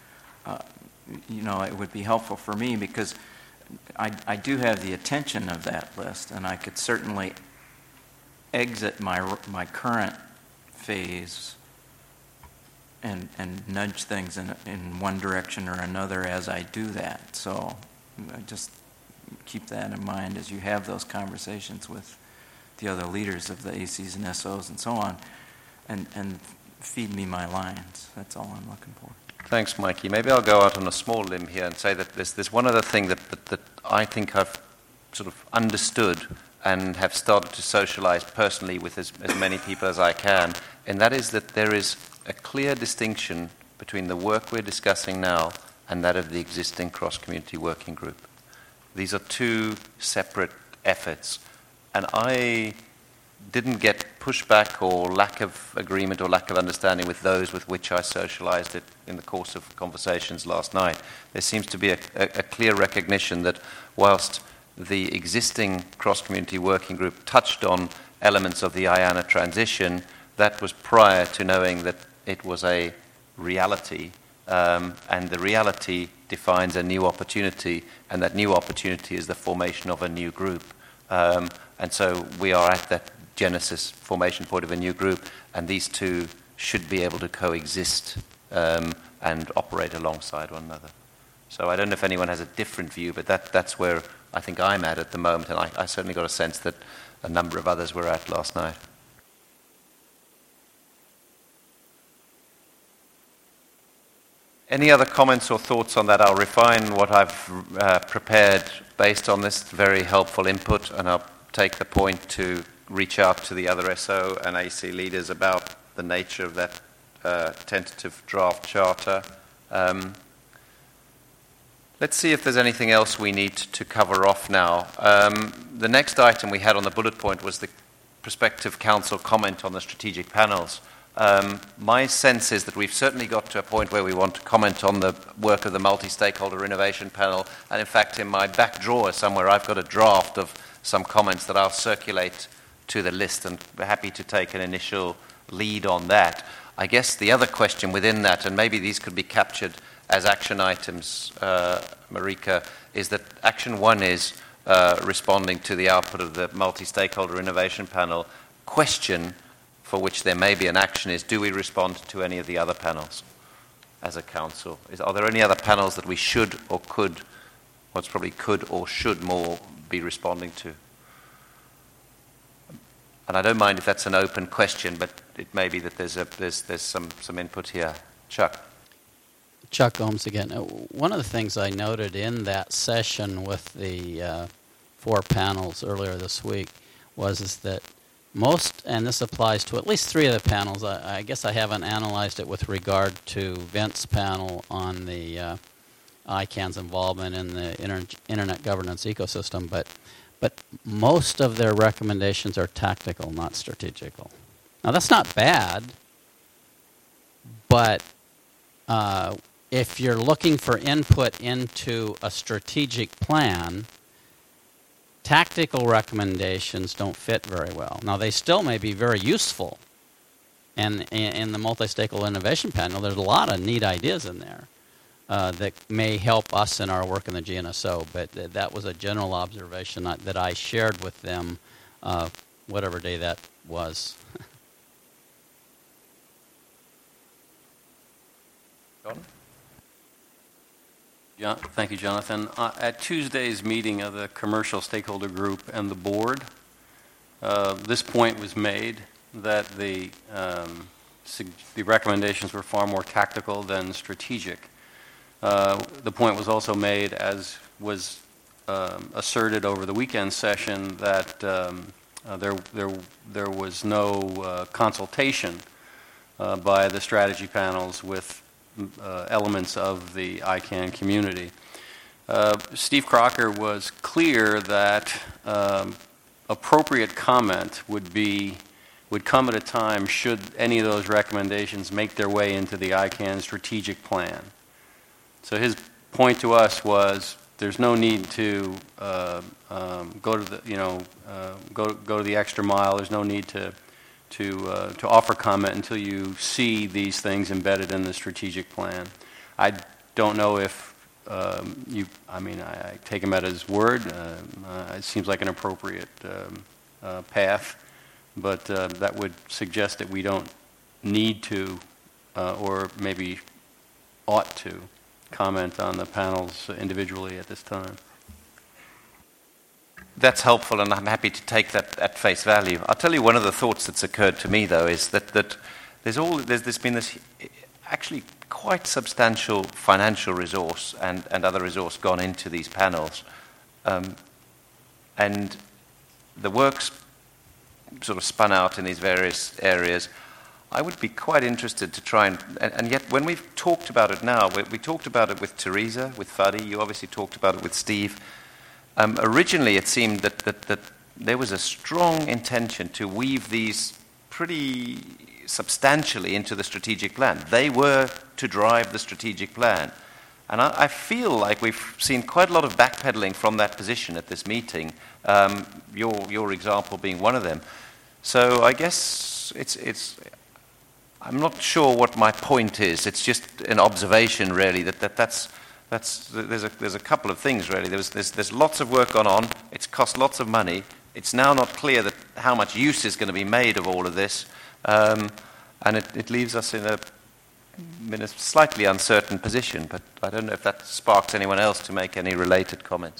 it would be helpful for me because I do have the attention of that list, and I could certainly exit my current phase and nudge things in one direction or another as I do that. So just keep that in mind as you have those conversations with the other leaders of the ACs and SOs and so on, and feed me my lines. That's all I'm looking for. Thanks, Mikey. Maybe I'll go out on a small limb here and say that there's one other thing that I think I've sort of understood and have started to socialize personally with as many people as I can, and that is that there is a clear distinction between the work we're discussing now and that of the existing cross-community working group. These are two separate efforts, and I didn't get pushback or lack of agreement or lack of understanding with those with which I socialized it in the course of conversations last night. There seems to be a clear recognition that whilst the existing cross-community working group touched on elements of the IANA transition, that was prior to knowing that it was a reality, and the reality defines a new opportunity, and that new opportunity is the formation of a new group. And so we are at that genesis formation point of a new group, and these two should be able to coexist and operate alongside one another. So I don't know if anyone has a different view, but that's where I think I'm at the moment, and I certainly got a sense that a number of others were at last night. Any other comments or thoughts on that? I'll refine what I've prepared based on this very helpful input, and I'll take the point to reach out to the other SO and AC leaders about the nature of that tentative draft charter. Let's see if there's anything else we need to cover off now. The next item we had on the bullet point was the prospective council comment on the strategic panels. My sense is that we've certainly got to a point where we want to comment on the work of the multi-stakeholder innovation panel, and in fact in my back drawer somewhere I've got a draft of some comments that I'll circulate to the list, and we're happy to take an initial lead on that. I guess the other question within that, and maybe these could be captured as action items, Marika, is that action one is responding to the output of the multi-stakeholder innovation panel. Question for which there may be an action is, do we respond to any of the other panels? as a council? Are there any other panels that we should or could, what's probably could or should more be responding to? And I don't mind if that's an open question, but it may be that there's some input here. Chuck. Chuck Gomes again. One of the things I noted in that session with the 4 panels earlier this week is that most, and this applies to at least 3 of the panels, I guess I haven't analyzed it with regard to Vince's panel on the ICANN's involvement in the internet governance ecosystem, but most of their recommendations are tactical, not strategical. Now, that's not bad, but if you're looking for input into a strategic plan, tactical recommendations don't fit very well. Now, they still may be very useful. And in the multi-stakeholder innovation panel, there's a lot of neat ideas in there that may help us in our work in the GNSO. But that was a general observation that I shared with them whatever day that was. John? Yeah, thank you, Jonathan. At Tuesday's meeting of the commercial stakeholder group and the board, this point was made that the recommendations were far more tactical than strategic. The point was also made, as was asserted over the weekend session, that there was no consultation by the strategy panels with elements of the ICANN community. Steve Crocker was clear that appropriate comment would come at a time should any of those recommendations make their way into the ICANN strategic plan. So his point to us was there's no need to go to the extra mile. There's no need to offer comment until you see these things embedded in the strategic plan. I don't know if I take him at his word. It seems like an appropriate path, but that would suggest that we don't need to, or maybe ought to, comment on the panels individually at this time. That's helpful, and I'm happy to take that at face value. I'll tell you one of the thoughts that's occurred to me, though, is that there's been this actually quite substantial financial resource and other resource gone into these panels. And the work's sort of spun out in these various areas. I would be quite interested to try and yet when we've talked about it now, we talked about it with Teresa, with Fadi, you obviously talked about it with Steve. Originally, it seemed that there was a strong intention to weave these pretty substantially into the strategic plan. They were to drive the strategic plan. And I feel like we've seen quite a lot of backpedaling from that position at this meeting, your example being one of them. So I guess I'm not sure what my point is. It's just an observation, really, there's a couple of things, really. There's lots of work gone on. It's cost lots of money. It's now not clear that how much use is going to be made of all of this, and it leaves us in a slightly uncertain position. But I don't know if that sparks anyone else to make any related comments.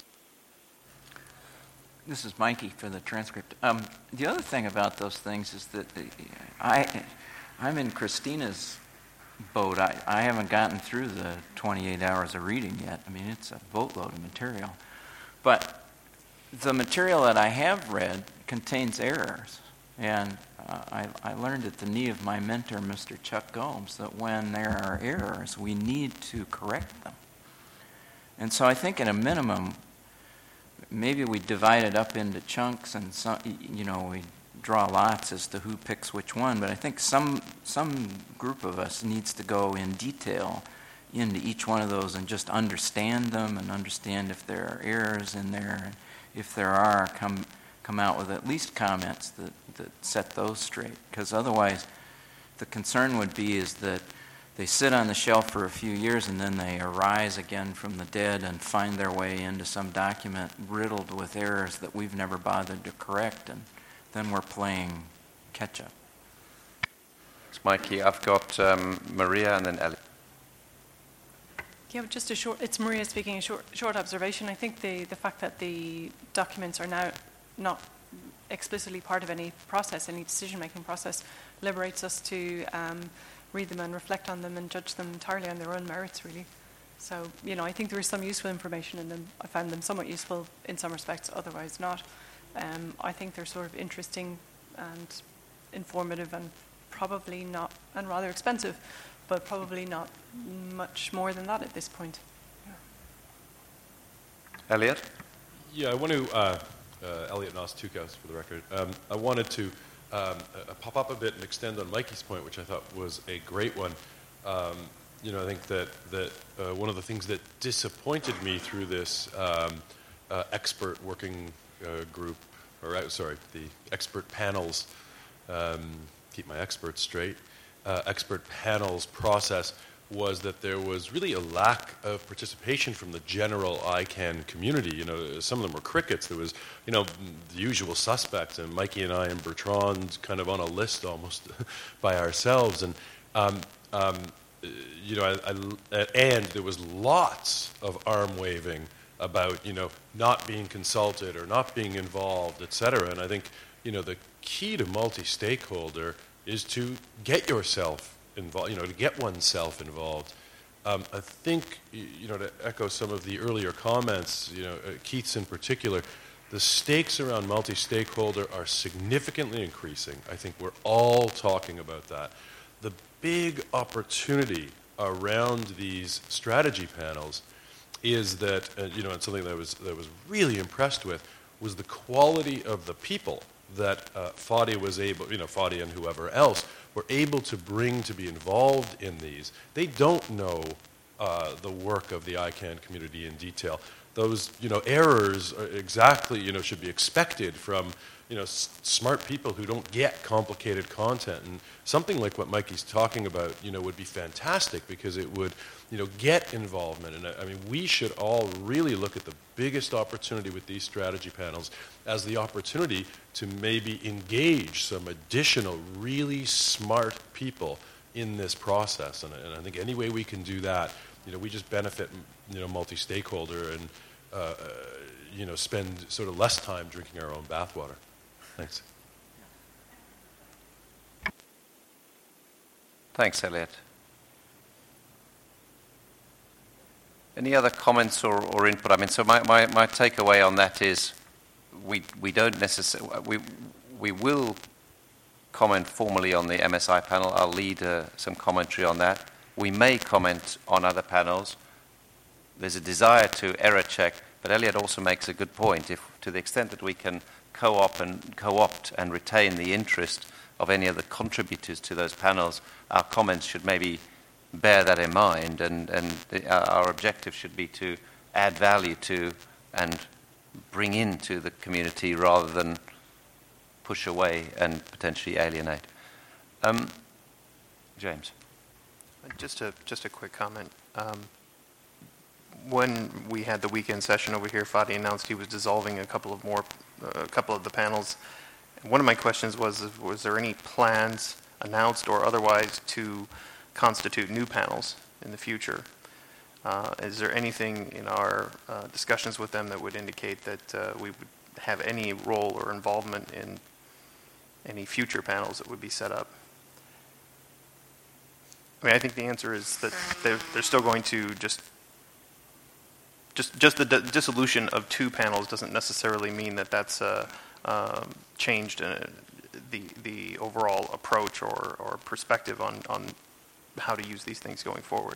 This is Mikey for the transcript. The other thing about those things is that I'm in Christina's boat. I haven't gotten through the 28 hours of reading yet. I mean, it's a boatload of material. But the material that I have read contains errors. And I learned at the knee of my mentor, Mr. Chuck Gomes, that when there are errors, we need to correct them. And so I think at a minimum, maybe we divide it up into chunks and we draw lots as to who picks which one, but I think some group of us needs to go in detail into each one of those and just understand them and understand if there are errors in there, and if there are, come out with at least comments that set those straight. Because otherwise, the concern would be is that they sit on the shelf for a few years and then they arise again from the dead and find their way into some document riddled with errors that we've never bothered to correct, and then we're playing catch-up. It's Mikey. I've got Maria and then Ellie. Yeah, but just it's Maria speaking, a short observation. I think the fact that the documents are now not explicitly part of any process, any decision-making process, liberates us to read them and reflect on them and judge them entirely on their own merits, really. So, I think there is some useful information in them. I found them somewhat useful in some respects, otherwise not. I think they're sort of interesting and informative and probably not, and rather expensive, but probably not much more than that at this point. Yeah. Elliot? Yeah, I want to, Elliot Noss-Tukos for the record. I wanted to pop up a bit and extend on Mikey's point, which I thought was a great one. I think that one of the things that disappointed me through this expert working group, the expert panels, keep my experts straight, expert panels process, was that there was really a lack of participation from the general ICANN community. Some of them were crickets. There was, the usual suspects, and Mikey and I and Bertrand kind of on a list almost by ourselves. And and there was lots of arm waving about, not being consulted or not being involved, et cetera. And I think, the key to multi-stakeholder is to get yourself involved, to get oneself involved. I think, to echo some of the earlier comments, Keith's in particular, the stakes around multi-stakeholder are significantly increasing. I think we're all talking about that. The big opportunity around these strategy panels is that, and something that I was really impressed with was the quality of the people that Fadi was able, Fadi and whoever else, were able to bring to be involved in these. They don't know the work of the ICANN community in detail. Those, errors are exactly, should be expected from, smart people who don't get complicated content. And something like what Mikey's talking about, would be fantastic because it would, get involvement. And I mean, we should all really look at the biggest opportunity with these strategy panels as the opportunity to maybe engage some additional really smart people in this process. And I think any way we can do that, we just benefit, multi-stakeholder and, spend sort of less time drinking our own bathwater. Thanks. Thanks, Elliot. Any other comments or input? I mean, so my takeaway on that is we don't necessarily, we will comment formally on the MSI panel. I'll lead some commentary on that. We may comment on other panels. There's a desire to error check, but Elliot also makes a good point. If to the extent that we can co-opt and retain the interest of any of the contributors to those panels, our comments should maybe bear that in mind, and our objective should be to add value to and bring into the community rather than push away and potentially alienate. James. Just a quick comment. When we had the weekend session over here, Fadi announced he was dissolving a couple of the panels. One of my questions was there any plans, announced or otherwise, to constitute new panels in the future? Is there anything in our discussions with them that would indicate that we would have any role or involvement in any future panels that would be set up? I mean, I think the answer is that they're still going to just the dissolution of two panels doesn't necessarily mean that that's changed the overall approach or perspective on how to use these things going forward.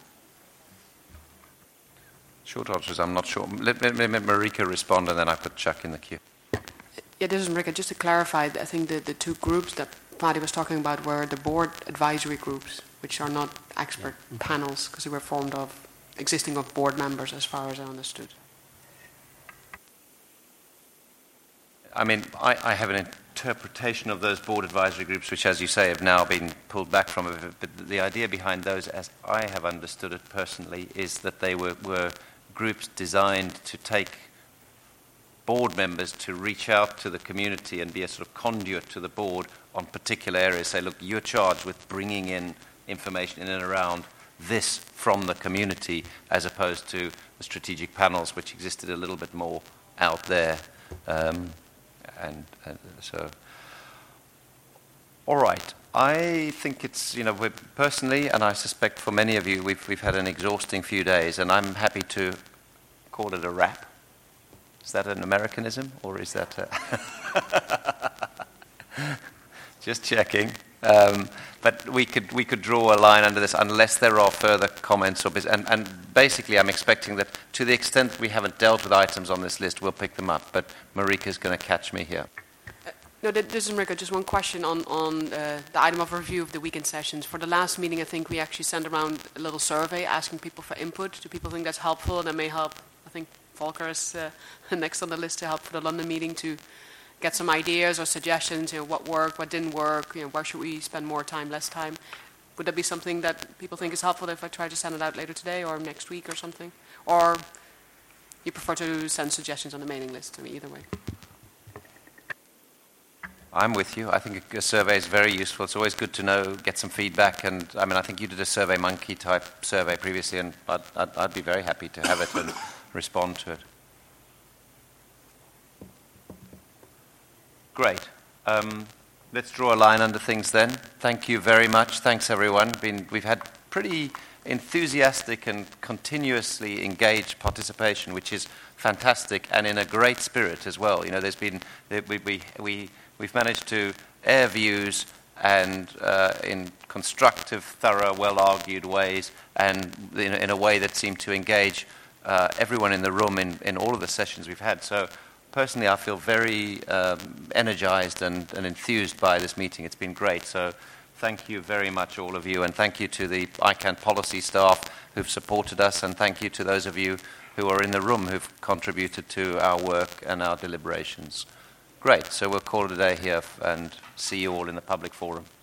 Short answers, I'm not sure. Let Marika respond, and then I put Chuck in the queue. Yeah, this is Marika. Just to clarify, I think the two groups that Fadi was talking about were the board advisory groups, which are not expert panels, because they were formed of existing of board members, as far as I understood. I mean, I have an interpretation of those board advisory groups, which, as you say, have now been pulled back from it. But the idea behind those, as I have understood it personally, is that they were groups designed to take board members to reach out to the community and be a sort of conduit to the board on particular areas. Say, look, you're charged with bringing in information in and around this from the community as opposed to the strategic panels, which existed a little bit more out there. And so, all right. I think it's, personally, and I suspect for many of you, we've had an exhausting few days, and I'm happy to call it a wrap. Is that an Americanism, or is that just checking? But we could draw a line under this unless there are further comments and basically I'm expecting that to the extent we haven't dealt with items on this list, we'll pick them up. But Marika's going to catch me here. No, this is Marika. Just one question on the item of review of the weekend sessions. For the last meeting, I think we actually sent around a little survey asking people for input. Do people think that's helpful? And that may help. I think Volker is next on the list to help for the London meeting to get some ideas or suggestions. What worked, what didn't work. Where should we spend more time, less time? Would that be something that people think is helpful if I try to send it out later today or next week or something? Or you prefer to send suggestions on the mailing list? I mean, either way. I'm with you. I think a survey is very useful. It's always good to know, get some feedback. And I mean, I think you did a SurveyMonkey type survey previously, and I'd be very happy to have it and respond to it. Great. Let's draw a line under things then. Thank you very much. Thanks, everyone. We've had pretty enthusiastic and continuously engaged participation, which is fantastic, and in a great spirit as well. There's been we've managed to air views and in constructive, thorough, well-argued ways, and in a way that seemed to engage everyone in the room in all of the sessions we've had. So personally, I feel very energized and enthused by this meeting. It's been great. So thank you very much, all of you, and thank you to the ICANN policy staff who've supported us, and thank you to those of you who are in the room who've contributed to our work and our deliberations. Great. So we'll call it a day here and see you all in the public forum.